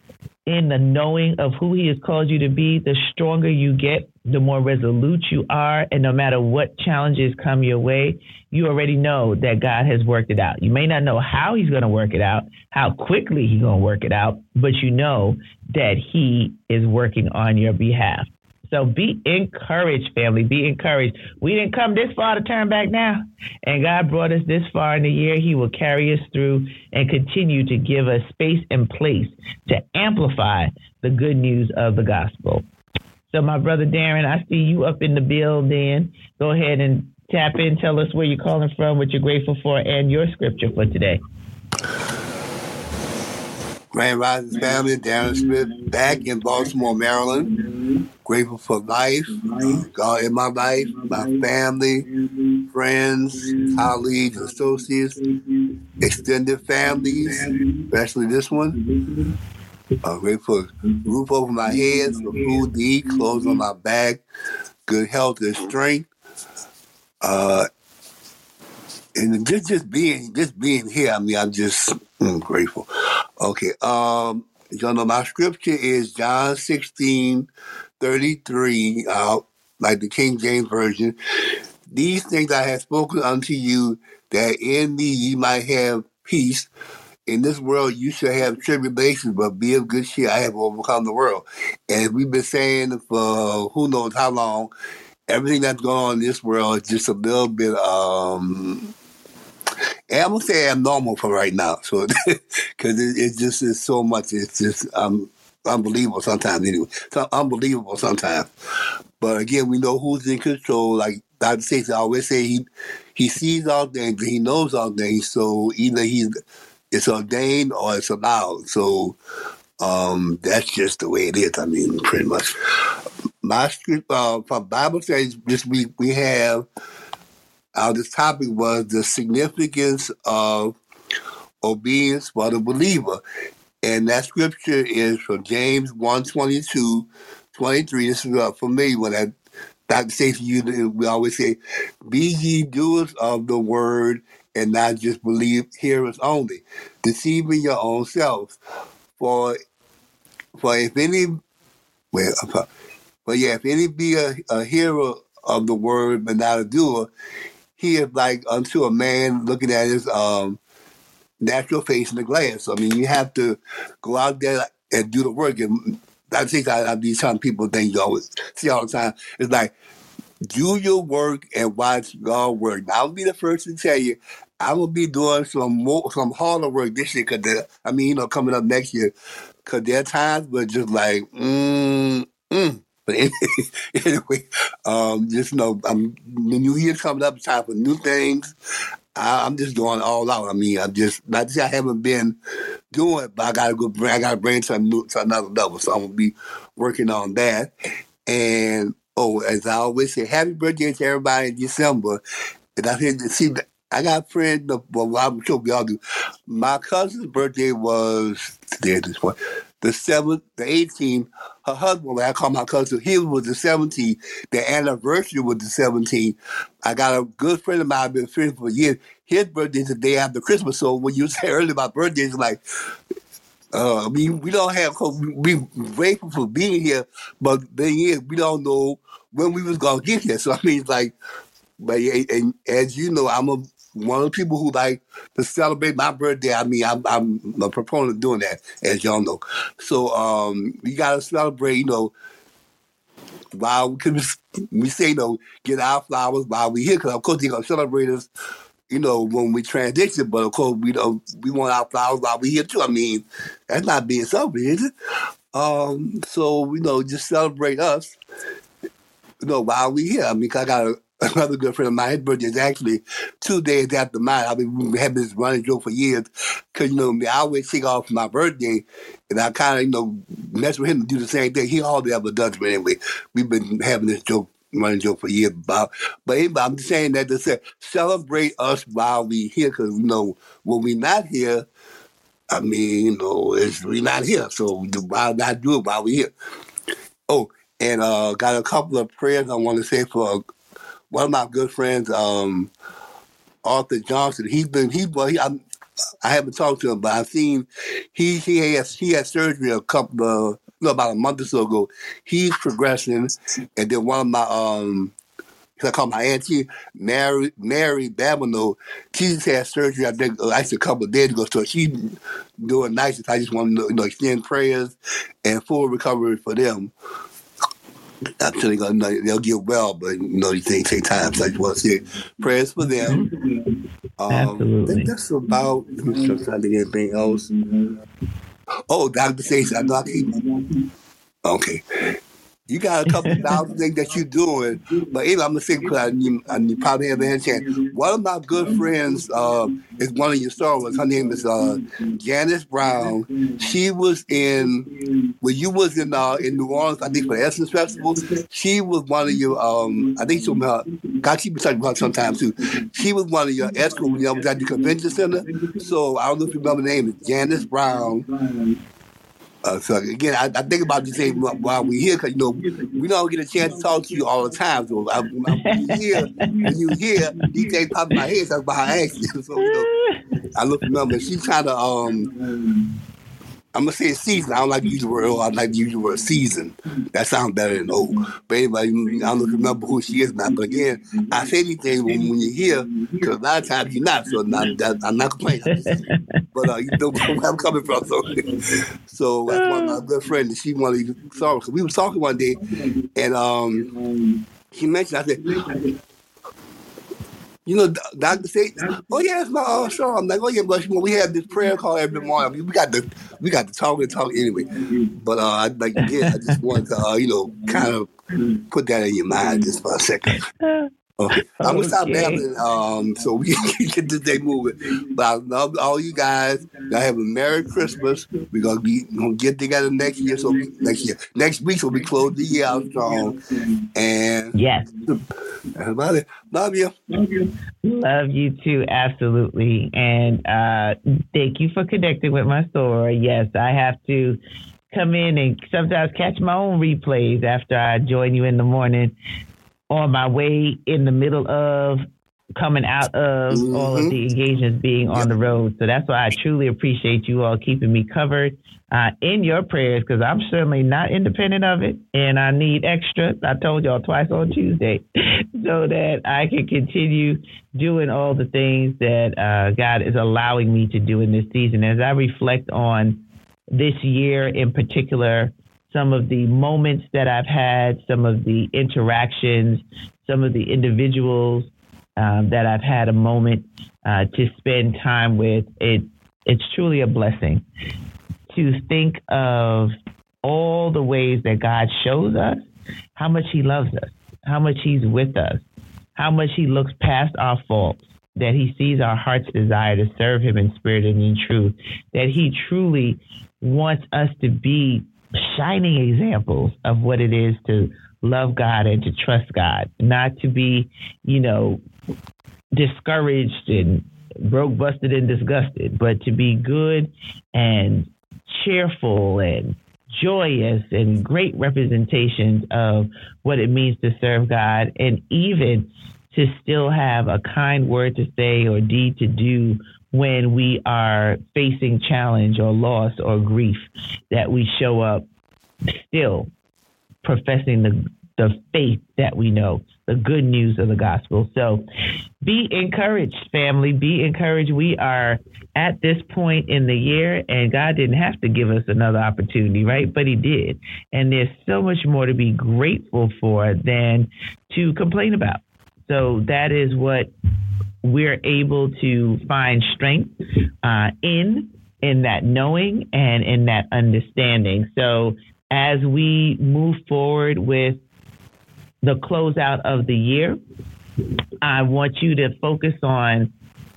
in the knowing of who he has called you to be, the stronger you get, the more resolute you are. And no matter what challenges come your way, you already know that God has worked it out. You may not know how he's going to work it out, how quickly he's going to work it out, but you know that he is working on your behalf. So be encouraged, family. Be encouraged. We didn't come this far to turn back now. And God brought us this far in the year. He will carry us through and continue to give us space and place to amplify the good news of the gospel. So, my brother Darren, I see you up in the building. Go ahead and tap in. Tell us where you're calling from, what you're grateful for, and your scripture for today. Grand Rising family, Darren Smith, back in Baltimore, Maryland. Grateful for life, God in my life, my family, friends, colleagues, associates, extended families, especially this one. Uh, grateful for roof over my head, for food to eat, clothes on my back, good health and strength. Uh, and just just being just being here, I mean, I'm just mm, grateful. Okay, um, y'all know my scripture is John sixteen thirty-three, uh, like the King James Version. These things I have spoken unto you, that in me ye might have peace. In this world you shall have tribulations, but be of good cheer. I have overcome the world. And we've been saying for who knows how long, everything that's going on in this world is just a little bit, um, and I'm going to say abnormal for right now. So, because it, it just is so much, it's just um, unbelievable sometimes anyway. So unbelievable sometimes. But again, we know who's in control. Like Doctor Stacey always say, he, he sees all things, he knows all things. So either he's it's ordained or it's allowed. So um, that's just the way it is. I mean, pretty much. My script uh, from Bible studies this week, we have, uh, this topic was the significance of obedience for the believer. And that scripture is from James one twenty-two, twenty-three. This is uh, familiar with that. Doctor Stacey, you, we always say, be ye doers of the word and not just believe hearers only, deceiving your own selves. For for if any, well, but yeah, if any be a, a hearer of the word but not a doer, he is like unto a man looking at his um, natural face in the glass. So, I mean, you have to go out there and do the work. And I think I, I these some people think you always see all the time. It's like, do your work and watch God work. Now, I'll be the first to tell you, I will be doing some more, some harder work this year. Cause I mean, you know, coming up next year, cause there are times where just like, mm, mm. But anyway, um, just know, I'm, the new year's coming up, time for new things. I, I'm just going all out. I mean, I'm just not to say I haven't been doing it, but I gotta go. Bring, I gotta bring something new to another level. So I'm gonna be working on that. And oh, as I always say, happy birthday to everybody in December. And I said, see, I got friends, well, I'm sure we all do. My cousin's birthday was, today this one, the seventh, the eighteenth. Her husband, when I call my cousin, he was the seventeenth. The anniversary was the seventeenth. I got a good friend of mine, I've been friends for years. His birthday is the day after Christmas. So when you say earlier about birthdays, like, Uh, I mean, we don't have, we're grateful for being here, but the thing is, we don't know when we was going to get here. So, I mean, it's like, but and as you know, I'm a, one of the people who like to celebrate my birthday. I mean, I'm, I'm a proponent of doing that, as y'all know. So, um, we got to celebrate, you know, while we, can, we say, you know, get our flowers while we're here, because of course they're going to celebrate us, you know, when we transition, but of course we don't. We want our flowers while we here too. I mean, that's not being selfish, is it? Um, so you know, just celebrate us, you know, while we here. I mean, 'cause I got a, another good friend of mine. His birthday is actually two days after mine. I mean, we have this running joke for years, because you know, me, I always take off for my birthday, and I kind of you know mess with him to do the same thing. He hardly ever does, but anyway, we've been having this joke. Running joke for years about, but anyway, I'm just saying that to say celebrate us while we here, because you know when we not here, I mean you know it's we not here, so why not do it while we here? Oh, and uh, got a couple of prayers I want to say for one of my good friends, um, Arthur Johnson. He's been he well he I'm, I haven't talked to him, but I've seen he he has he had surgery a couple of no about a month or so ago. He's progressing, and then one of my um. I call my auntie Mary Mary Babino. She just had surgery. I think uh, actually a couple of days ago. So she's doing nice. I just want to you know extend prayers and full recovery for them. I'm sure they're gonna, they'll get well, but you know these things take time. So I just want to say prayers for them. Um, Absolutely. I think that's about. I'm trying to think of anything else. Oh, Doctor Stacey, I know I keep. Okay. You got a couple of thousand things that you're doing, but anyway, I'm gonna say because I, you, I, you probably haven't had a chance. One of my good friends uh, is one of your stars. Her name is uh, Janice Brown. She was in when you was in uh, in New Orleans, I think for the Essence Festival. She was one of your. Um, I think she was her. God, she been talking about sometimes too. She was one of your escorts when you was at the convention center. So I don't know if you remember the name. It's Janice Brown. Uh, so again, I, I think about these things while we're here because you know we don't get a chance to talk to you all the time. So I, when, I, when you hear, when you hear these things pop in my head, that's why I asked you. So you know, I look remember she's kind of um, I'm gonna say season. I don't like to use the word old. I like to use the word season. That sounds better than old. But anybody, I don't know if you remember who she is now. But again, I say these things when, when you hear because a lot of times you're not. So I'm not, I'm not complaining. I'm just saying. But uh, you know where I'm coming from. So, so that's one of my good friends. She one of these songs. We were talking one day, and um, she mentioned. I said. You know, Doctor say, "Oh yeah, it's my uh, show." I'm like, "Oh yeah, but we have this prayer call every morning. We got the we got to talk and talk anyway." But uh, I like again, I just wanted to uh, you know kind of put that in your mind just for a second. Okay, I'm gonna stop babbling um, so we can get this day moving. But I love all you guys. Y'all have a Merry Christmas. We're gonna be gonna get together next year. So next year, next week, so we close the year out strong. And yes, that's about it. Love you. Love you. Love you too, absolutely. And uh, thank you for connecting with my store. Yes, I have to come in and sometimes catch my own replays after I join you in the morning. On my way in the middle of coming out of mm-hmm. all of the engagements being on yep. the road. So that's why I truly appreciate you all keeping me covered uh, in your prayers because I'm certainly not independent of it and I need extra. I told y'all twice on Tuesday so that I can continue doing all the things that uh, God is allowing me to do in this season. As I reflect on this year in particular, some of the moments that I've had, some of the interactions, some of the individuals um, that I've had a moment uh, to spend time with, it it's truly a blessing to think of all the ways that God shows us how much he loves us, how much he's with us, how much he looks past our faults, that he sees our heart's desire to serve him in spirit and in truth, that he truly wants us to be shining examples of what it is to love God and to trust God, not to be, you know, discouraged and broke, busted, and disgusted, but to be good and cheerful and joyous and great representations of what it means to serve God, and even to still have a kind word to say or deed to do when we are facing challenge or loss or grief, that we show up still professing the the faith that we know, the good news of the gospel. So be encouraged, family. Be encouraged. We are at this point in the year, and God didn't have to give us another opportunity, right? But he did. And there's so much more to be grateful for than to complain about. So that is what we're able to find strength uh, in, in that knowing and in that understanding. So as we move forward with the closeout of the year, I want you to focus on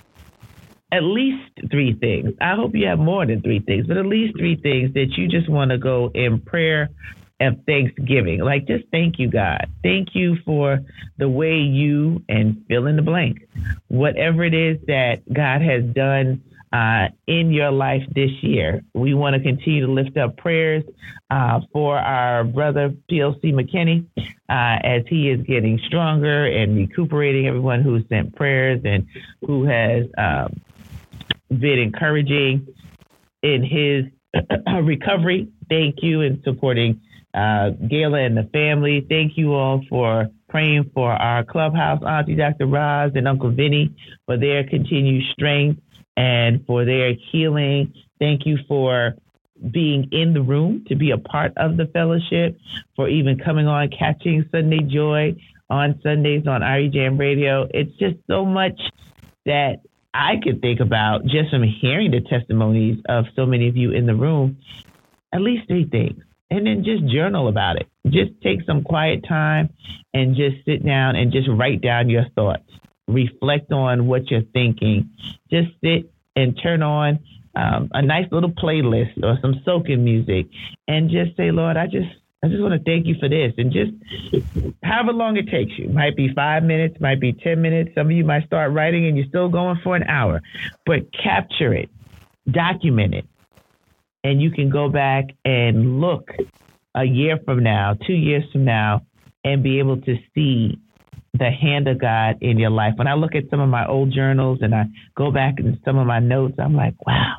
at least three things. I hope you have more than three things, but at least three things that you just want to go in prayer of thanksgiving. Like, just thank you, God. Thank you for the way you, and fill in the blank, whatever it is that God has done uh, in your life this year. We want to continue to lift up prayers uh, for our brother P L C McKinney uh, as he is getting stronger and recuperating. Everyone who sent prayers and who has um, been encouraging in his recovery. Thank you in supporting uh, Gayla and the family. Thank you all for praying for our clubhouse auntie, Doctor Roz, and Uncle Vinny, for their continued strength and for their healing. Thank you for being in the room, to be a part of the fellowship, for even coming on, catching Sunday Joy on Sundays on I R I Jam Radio. It's just so much that I could think about just from hearing the testimonies of so many of you in the room. At least three things. And then just journal about it. Just take some quiet time and just sit down and just write down your thoughts. Reflect on what you're thinking. Just sit and turn on um, a nice little playlist or some soaking music and just say, Lord, I just I just want to thank you for this. And just however long it takes you. Might be five minutes, might be ten minutes. Some of you might start writing and you're still going for an hour. But capture it, document it. And you can go back and look a year from now, two years from now, and be able to see the hand of God in your life. When I look at some of my old journals and I go back in some of my notes, I'm like, wow,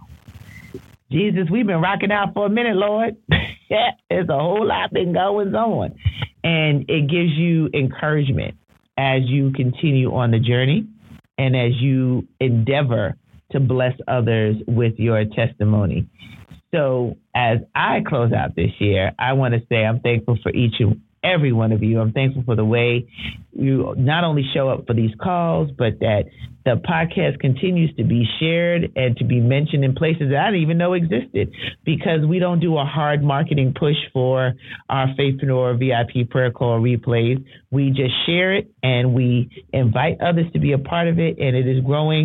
Jesus, we've been rocking out for a minute, Lord. There's a whole lot been going on. And it gives you encouragement as you continue on the journey and as you endeavor to bless others with your testimony. So as I close out this year, I want to say I'm thankful for each and every one of you. I'm thankful for the way you not only show up for these calls, but that the podcast continues to be shared and to be mentioned in places that I didn't even know existed, because we don't do a hard marketing push for our Faithpreneur V I P prayer call replays. We just share it and we invite others to be a part of it, and it is growing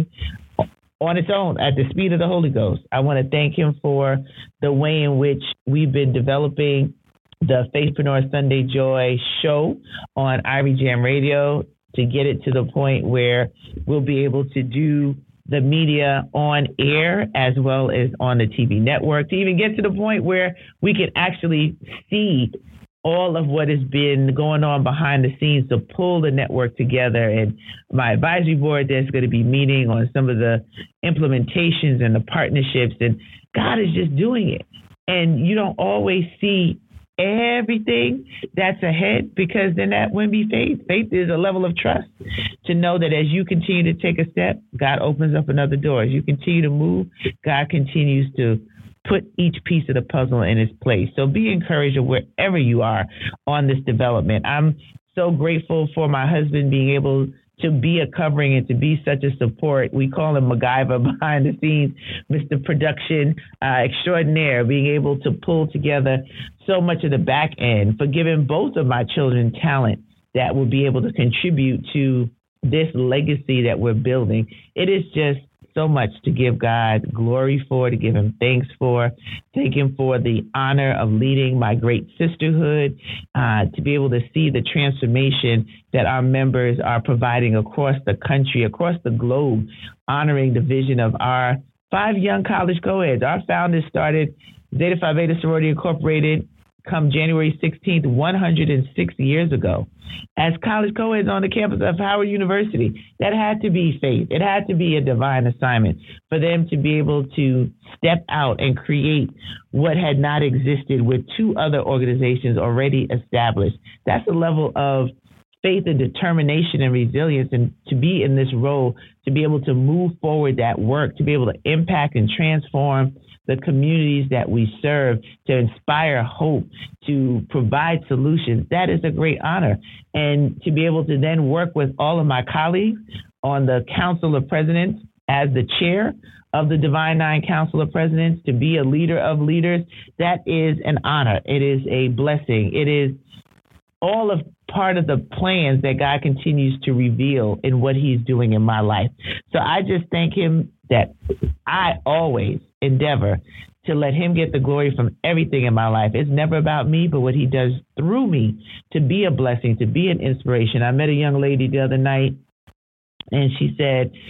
on its own at the speed of the Holy Ghost. I want to thank him for the way in which we've been developing the Faithpreneur Sunday Joy show on I R I Jam Radio to get it to the point where we'll be able to do the media on air as well as on the T V network, to even get to the point where we can actually see all of what has been going on behind the scenes to pull the network together. And my advisory board, there's going to be meeting on some of the implementations and the partnerships, and God is just doing it. And you don't always see everything that's ahead, because then that wouldn't be faith. Faith is a level of trust to know that as you continue to take a step, God opens up another door. As you continue to move, God continues to put each piece of the puzzle in its place. So be encouraged wherever you are on this development. I'm so grateful for my husband being able to be a covering and to be such a support. We call him MacGyver behind the scenes, Mister Production uh, Extraordinaire, being able to pull together so much of the back end, for giving both of my children talent that will be able to contribute to this legacy that we're building. It is just so much to give God glory for, to give him thanks for, thank him for the honor of leading my great sisterhood, uh, to be able to see the transformation that our members are providing across the country, across the globe, honoring the vision of our five young college co-eds. Our founders started Zeta Phi Beta Sorority Incorporated come January sixteenth, one hundred six years ago, as college co-eds on the campus of Howard University. That had to be faith. It had to be a divine assignment for them to be able to step out and create what had not existed with two other organizations already established. That's a level of faith and determination and resilience, and to be in this role, to be able to move forward that work, to be able to impact and transform the communities that we serve, to inspire hope, to provide solutions. That is a great honor. And to be able to then work with all of my colleagues on the Council of Presidents as the chair of the Divine Nine Council of Presidents, to be a leader of leaders, that is an honor. It is a blessing. It is all of part of the plans that God continues to reveal in what he's doing in my life. So I just thank him that I always endeavor to let him get the glory from everything in my life. It's never about me, but what he does through me to be a blessing, to be an inspiration. I met a young lady the other night, and she said,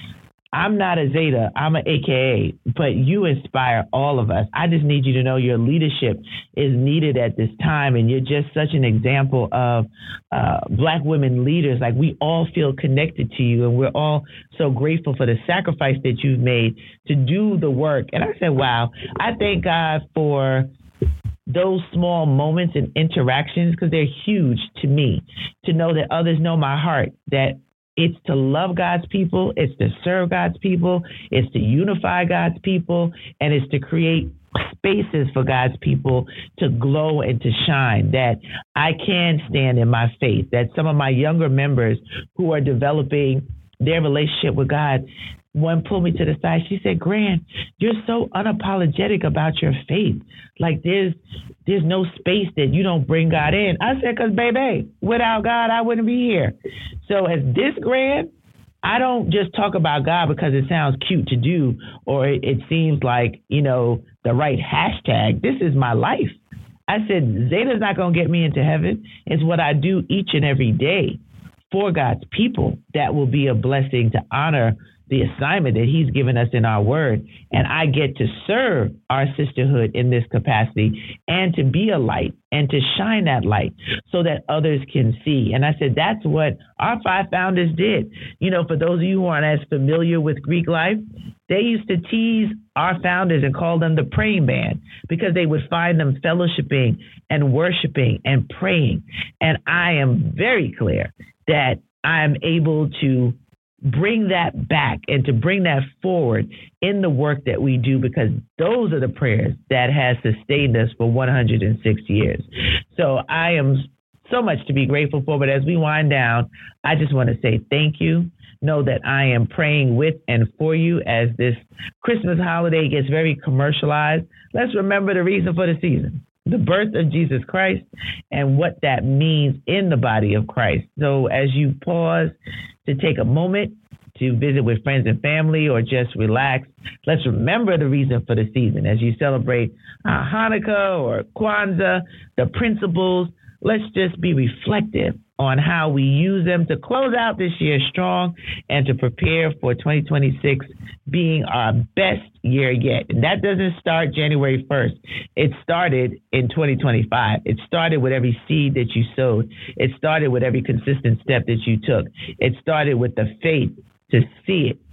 I'm not a Zeta, I'm an A K A, but you inspire all of us. I just need you to know your leadership is needed at this time, and you're just such an example of uh, Black women leaders. Like, we all feel connected to you, and we're all so grateful for the sacrifice that you've made to do the work. And I said, wow, I thank God for those small moments and interactions, because they're huge to me, to know that others know my heart, that it's to love God's people, it's to serve God's people, it's to unify God's people, and it's to create spaces for God's people to glow and to shine, that I can stand in my faith, that some of my younger members who are developing their relationship with God, one pulled me to the side. She said, Grant, you're so unapologetic about your faith. Like, there's there's no space that you don't bring God in. I said, because, baby, without God, I wouldn't be here. So as this Grant, I don't just talk about God because it sounds cute to do, or it, it seems like, you know, the right hashtag. This is my life. I said, Zeta's not going to get me into heaven. It's what I do each and every day for God's people that will be a blessing to honor the assignment that he's given us in our word. And I get to serve our sisterhood in this capacity and to be a light and to shine that light so that others can see. And I said, that's what our five founders did. You know, for those of you who aren't as familiar with Greek life, they used to tease our founders and call them the praying band, because they would find them fellowshipping and worshiping and praying. And I am very clear that I am able to bring that back and to bring that forward in the work that we do, because those are the prayers that has sustained us for one hundred six years. So I am so much to be grateful for. But as we wind down, I just want to say thank you. Know that I am praying with and for you as this Christmas holiday gets very commercialized. Let's remember the reason for the season, the birth of Jesus Christ, and what that means in the body of Christ. So as you pause to take a moment to visit with friends and family or just relax, let's remember the reason for the season. As you celebrate uh, Hanukkah or Kwanzaa, the principles, let's just be reflective on how we use them to close out this year strong and to prepare for twenty twenty-six being our best year yet. And that doesn't start January first. It started in twenty twenty-five. It started with every seed that you sowed. It started with every consistent step that you took. It started with the faith to see it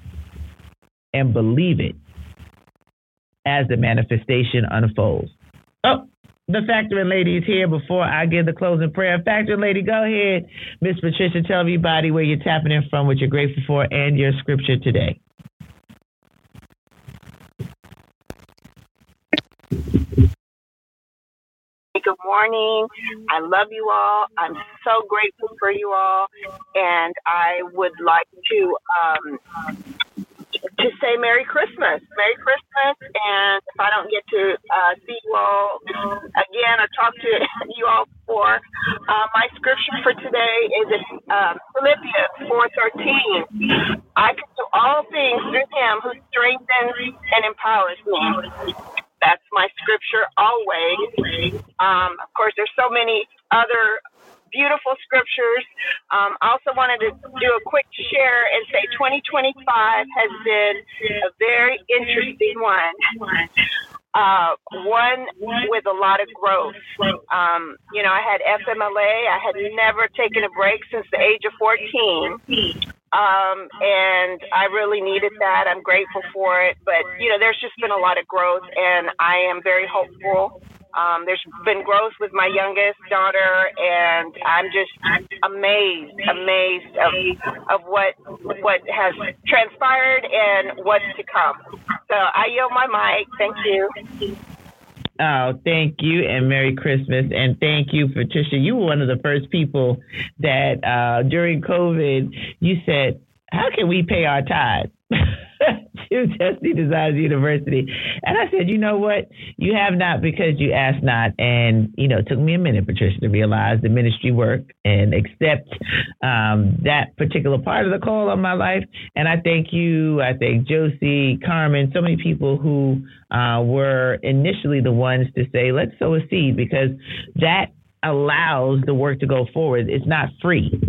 and believe it as the manifestation unfolds. Oh, the Factoring Lady is here. Before I give the closing prayer, Factoring Lady, go ahead. Miss Patricia, tell everybody where you're tapping in from, what you're grateful for, and your scripture today. Good morning. I love you all. I'm so grateful for you all. And I would like to um, to say Merry Christmas. Merry Christmas. And if I don't get to uh, see you all again or talk to you all before, uh, my scripture for today is in um, Philippians four thirteen. I can do all things through him who strengthens and empowers me. That's my scripture always. Um, of course, there's so many other beautiful scriptures. Um, I also wanted to do a quick share and say twenty twenty-five has been a very interesting one. Uh, one with a lot of growth. Um, you know, I had F M L A. I had never taken a break since the age of fourteen. Um, and I really needed that. I'm grateful for it. But, you know, there's just been a lot of growth, and I am very hopeful. Um, there's been growth with my youngest daughter, and I'm just amazed, amazed of, of what what has transpired and what's to come. So I yield my mic. Thank you. Oh, thank you, and Merry Christmas. And thank you, Patricia. You were one of the first people that uh, during COVID, you said, how can we pay our tithes to Destiny Designers University? And I said, you know what? You have not because you asked not. And, you know, it took me a minute, Patricia, to realize the ministry work and accept um, that particular part of the call on my life. And I thank you. I thank Josie, Carmen, so many people who uh, were initially the ones to say, let's sow a seed, because that allows the work to go forward. It's not free.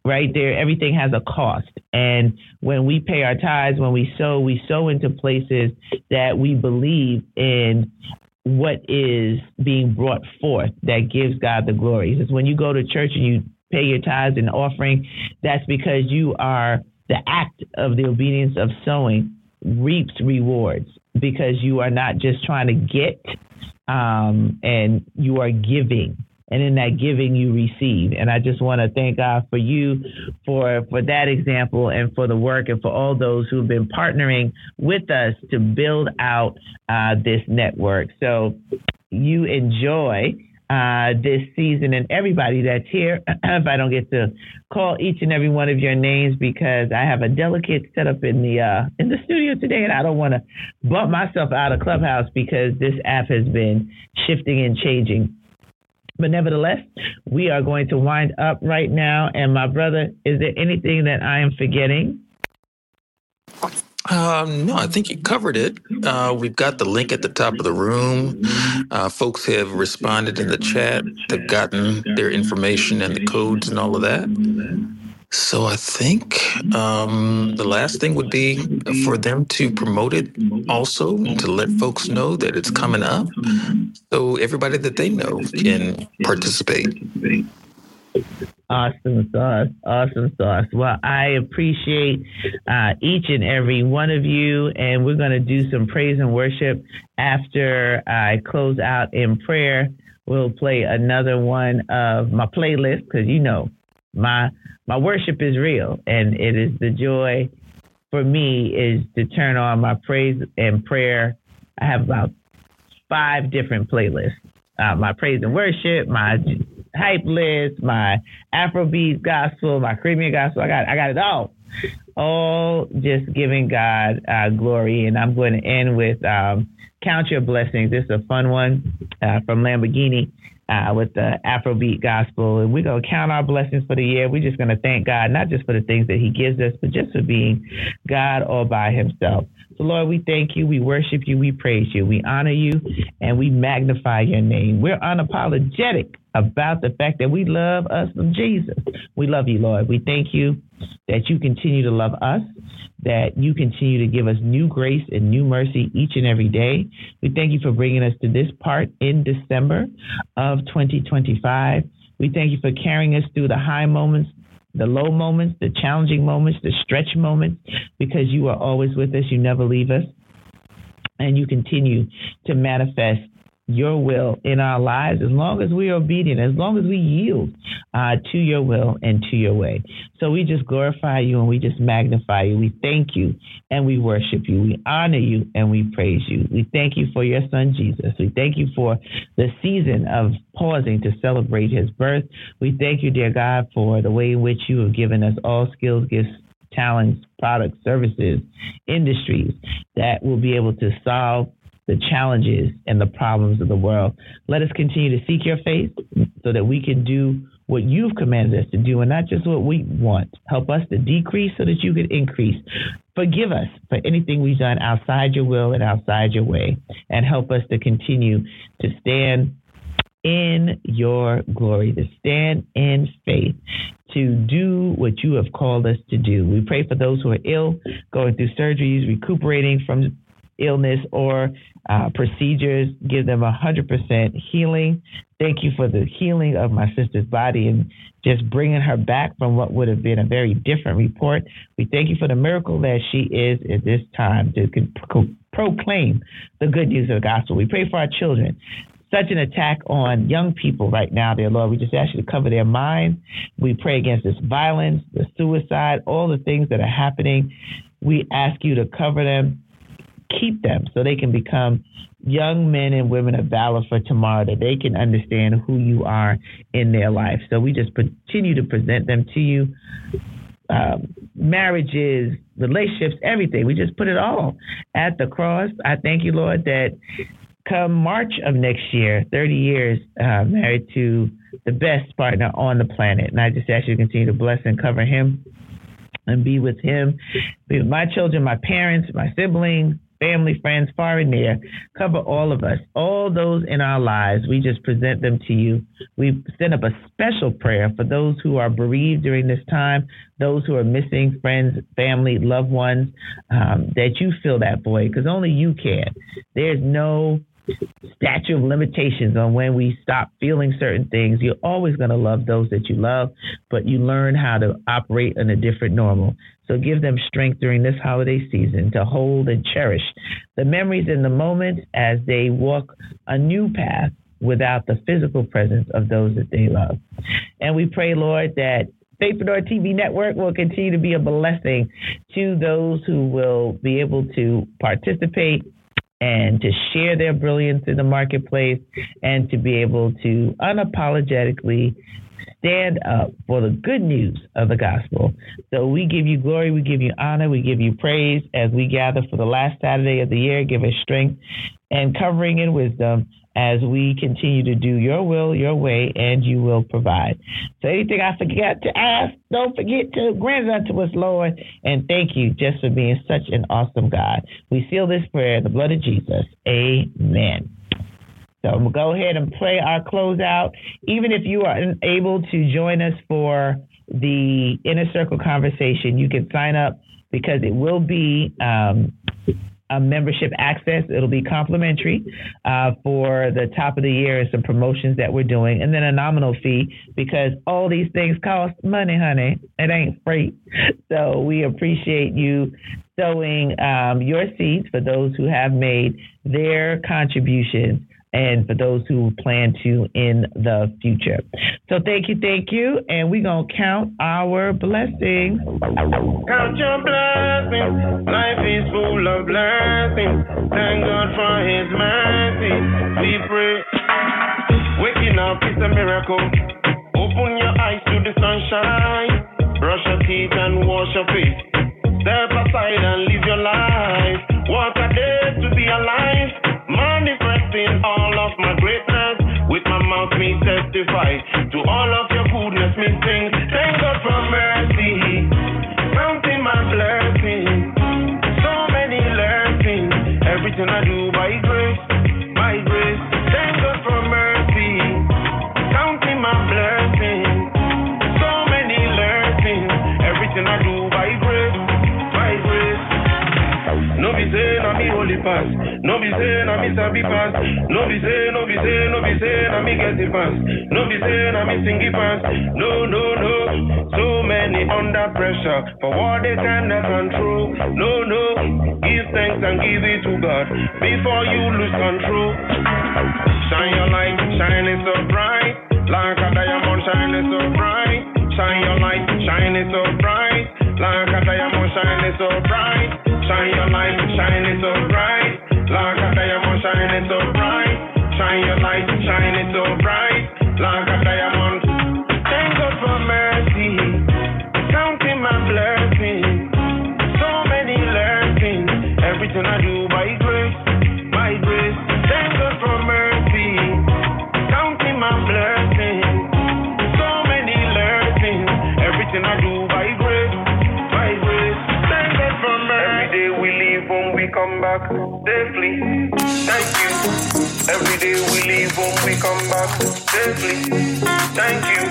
right there, everything has a cost. And when we pay our tithes, when we sow, we sow into places that we believe in what is being brought forth that gives God the glory. It's when you go to church and you pay your tithes and offering, that's because you are, the act of the obedience of sowing reaps rewards, because you are not just trying to get, um, and you are giving. And in that giving, you receive. And I just want to thank God for you, for for that example, and for the work, and for all those who have been partnering with us to build out uh, this network. So you enjoy uh, this season, and everybody that's here. If I don't get to call each and every one of your names, because I have a delicate setup in the uh, in the studio today, and I don't want to bump myself out of Clubhouse because this app has been shifting and changing. But nevertheless, we are going to wind up right now. And my brother, is there anything that I am forgetting? Um, no, I think you covered it. Uh, we've got the link at the top of the room. Uh, folks have responded in the chat. They've gotten their information and the codes and all of that. So I think um, the last thing would be for them to promote it also, and to let folks know that it's coming up, so everybody that they know can participate. Awesome sauce. Awesome sauce. Well, I appreciate uh, each and every one of you. And we're going to do some praise and worship after I close out in prayer. We'll play another one of my playlist, because, you know, my my worship is real. And it is the joy for me is to turn on my praise and prayer. I have about five different playlists. Uh, my praise and worship, my hype list, my Afrobeat gospel, my Caribbean gospel. I got I got it all. All just giving God uh, glory. And I'm going to end with um, Count Your Blessings. This is a fun one uh, from Lamborghini uh, with the Afrobeat gospel. And we're going to count our blessings for the year. We're just going to thank God, not just for the things that he gives us, but just for being God all by himself. So, Lord, we thank you, we worship you, we praise you, we honor you, and we magnify your name. We're unapologetic about the fact that we love us from Jesus. We love you, Lord. We thank you that you continue to love us, that you continue to give us new grace and new mercy each and every day. We thank you for bringing us to this part in December of twenty twenty-five. We thank you for carrying us through the high moments, the low moments, the challenging moments, the stretch moments, because you are always with us. You never leave us. And you continue to manifest your will in our lives as long as we are obedient, as long as we yield uh, to your will and to your way. So we just glorify you and we just magnify you. We thank you and we worship you. We honor you and we praise you. We thank you for your son, Jesus. We thank you for the season of pausing to celebrate his birth. We thank you, dear God, for the way in which you have given us all skills, gifts, talents, products, services, industries that will be able to solve the challenges and the problems of the world. Let us continue to seek your face so that we can do what you've commanded us to do and not just what we want. Help us to decrease so that you could increase. Forgive us for anything we've done outside your will and outside your way, and help us to continue to stand in your glory, to stand in faith, to do what you have called us to do. We pray for those who are ill, going through surgeries, recuperating from illness or uh, procedures. Give them one hundred percent healing. Thank you for the healing of my sister's body and just bringing her back from what would have been a very different report. We thank you for the miracle that she is at this time to pro- proclaim the good news of the gospel. We pray for our children. Such an attack on young people right now, dear Lord. We just ask you to cover their minds. We pray against this violence, the suicide, all the things that are happening. We ask you to cover them, keep them so they can become young men and women of valor for tomorrow, that they can understand who you are in their life. So we just continue to present them to you. Um, marriages, relationships, everything. We just put it all at the cross. I thank you, Lord, that come March of next year, thirty years uh, married to the best partner on the planet. And I just ask you to continue to bless and cover him and be with him, be with my children, my parents, my siblings, family, friends, far and near. Cover all of us, all those in our lives. We just present them to you. We send up a special prayer for those who are bereaved during this time, those who are missing friends, family, loved ones, um, that you fill that void, because only you can. There's no statute of limitations on when we stop feeling certain things. You're always going to love those that you love, but you learn how to operate in a different normal. So give them strength during this holiday season to hold and cherish the memories in the moment as they walk a new path without the physical presence of those that they love. And we pray, Lord, that Faithpreneur T V Network will continue to be a blessing to those who will be able to participate and to share their brilliance in the marketplace and to be able to unapologetically stand up for the good news of the gospel. So we give you glory, we give you honor, we give you praise as we gather for the last Saturday of the year. Give us strength and covering and wisdom as we continue to do your will, your way, and you will provide. So anything I forget to ask, don't forget to grant it unto us, Lord. And thank you just for being such an awesome God. We seal this prayer in the blood of Jesus. Amen. So we'll go ahead and play our closeout. Even if you are unable to join us for the Inner Circle conversation, you can sign up because it will be um, a membership access. It'll be complimentary uh, for the top of the year and some promotions that we're doing, and then a nominal fee because all these things cost money, honey. It ain't free. So we appreciate you sowing um, your seeds for those who have made their contributions and for those who plan to in the future. So thank you, thank you. And we're going to count our blessings. Count your blessings. Life is full of blessings. Thank God for his mercy. We pray. Waking up is a miracle. Open your eyes to the sunshine. Brush your teeth and wash your face. Step aside and live your life. What a day to be alive. Manifesting all of my greatness. With my mouth me testify to all of your goodness me sing. Thank God for mercy. Counting my blessings. So many blessings. Everything I do by grace. By grace. Thank God for mercy. Counting my blessings. So many blessings. Everything I do by grace. By grace. No be say na me holy pass. No be say na me sabi pass. No be say, no be say, no be say na me get the pass. No be say na me sing it pass. No, no, no. So many under pressure for what they cannot control. No, no. Give thanks and give it to God before you lose control. Shine your light, shining so bright, like a diamond shining so bright. Shine your light, shining so bright, like a diamond shining so bright. Shine your light, shining so bright, like a diamond shining so bright. Shine your light, shining so bright, like a diamond. Thank God for mercy, counting my blessings. So many blessings, everything I do by grace, by grace. Thank God for mercy, counting my blessings. So many blessings, everything I do by grace, by grace. Thank God for mercy. Every day we leave when we come back safely. Thank you. Every day we leave when we come back safely. Thank you.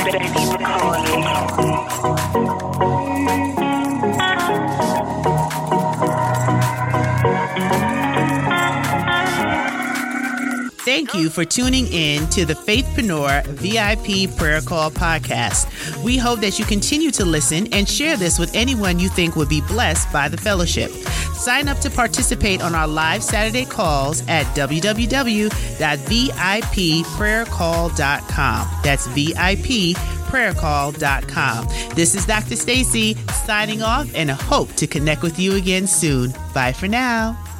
Thank you for tuning in to the Faithpreneur V I P Prayer Call podcast. We hope that you continue to listen and share this with anyone you think would be blessed by the fellowship. Sign up to participate on our live Saturday calls at w w w dot v i p prayer call dot com. That's V I P prayer call dot com. This is Doctor Stacy signing off and hope to connect with you again soon. Bye for now.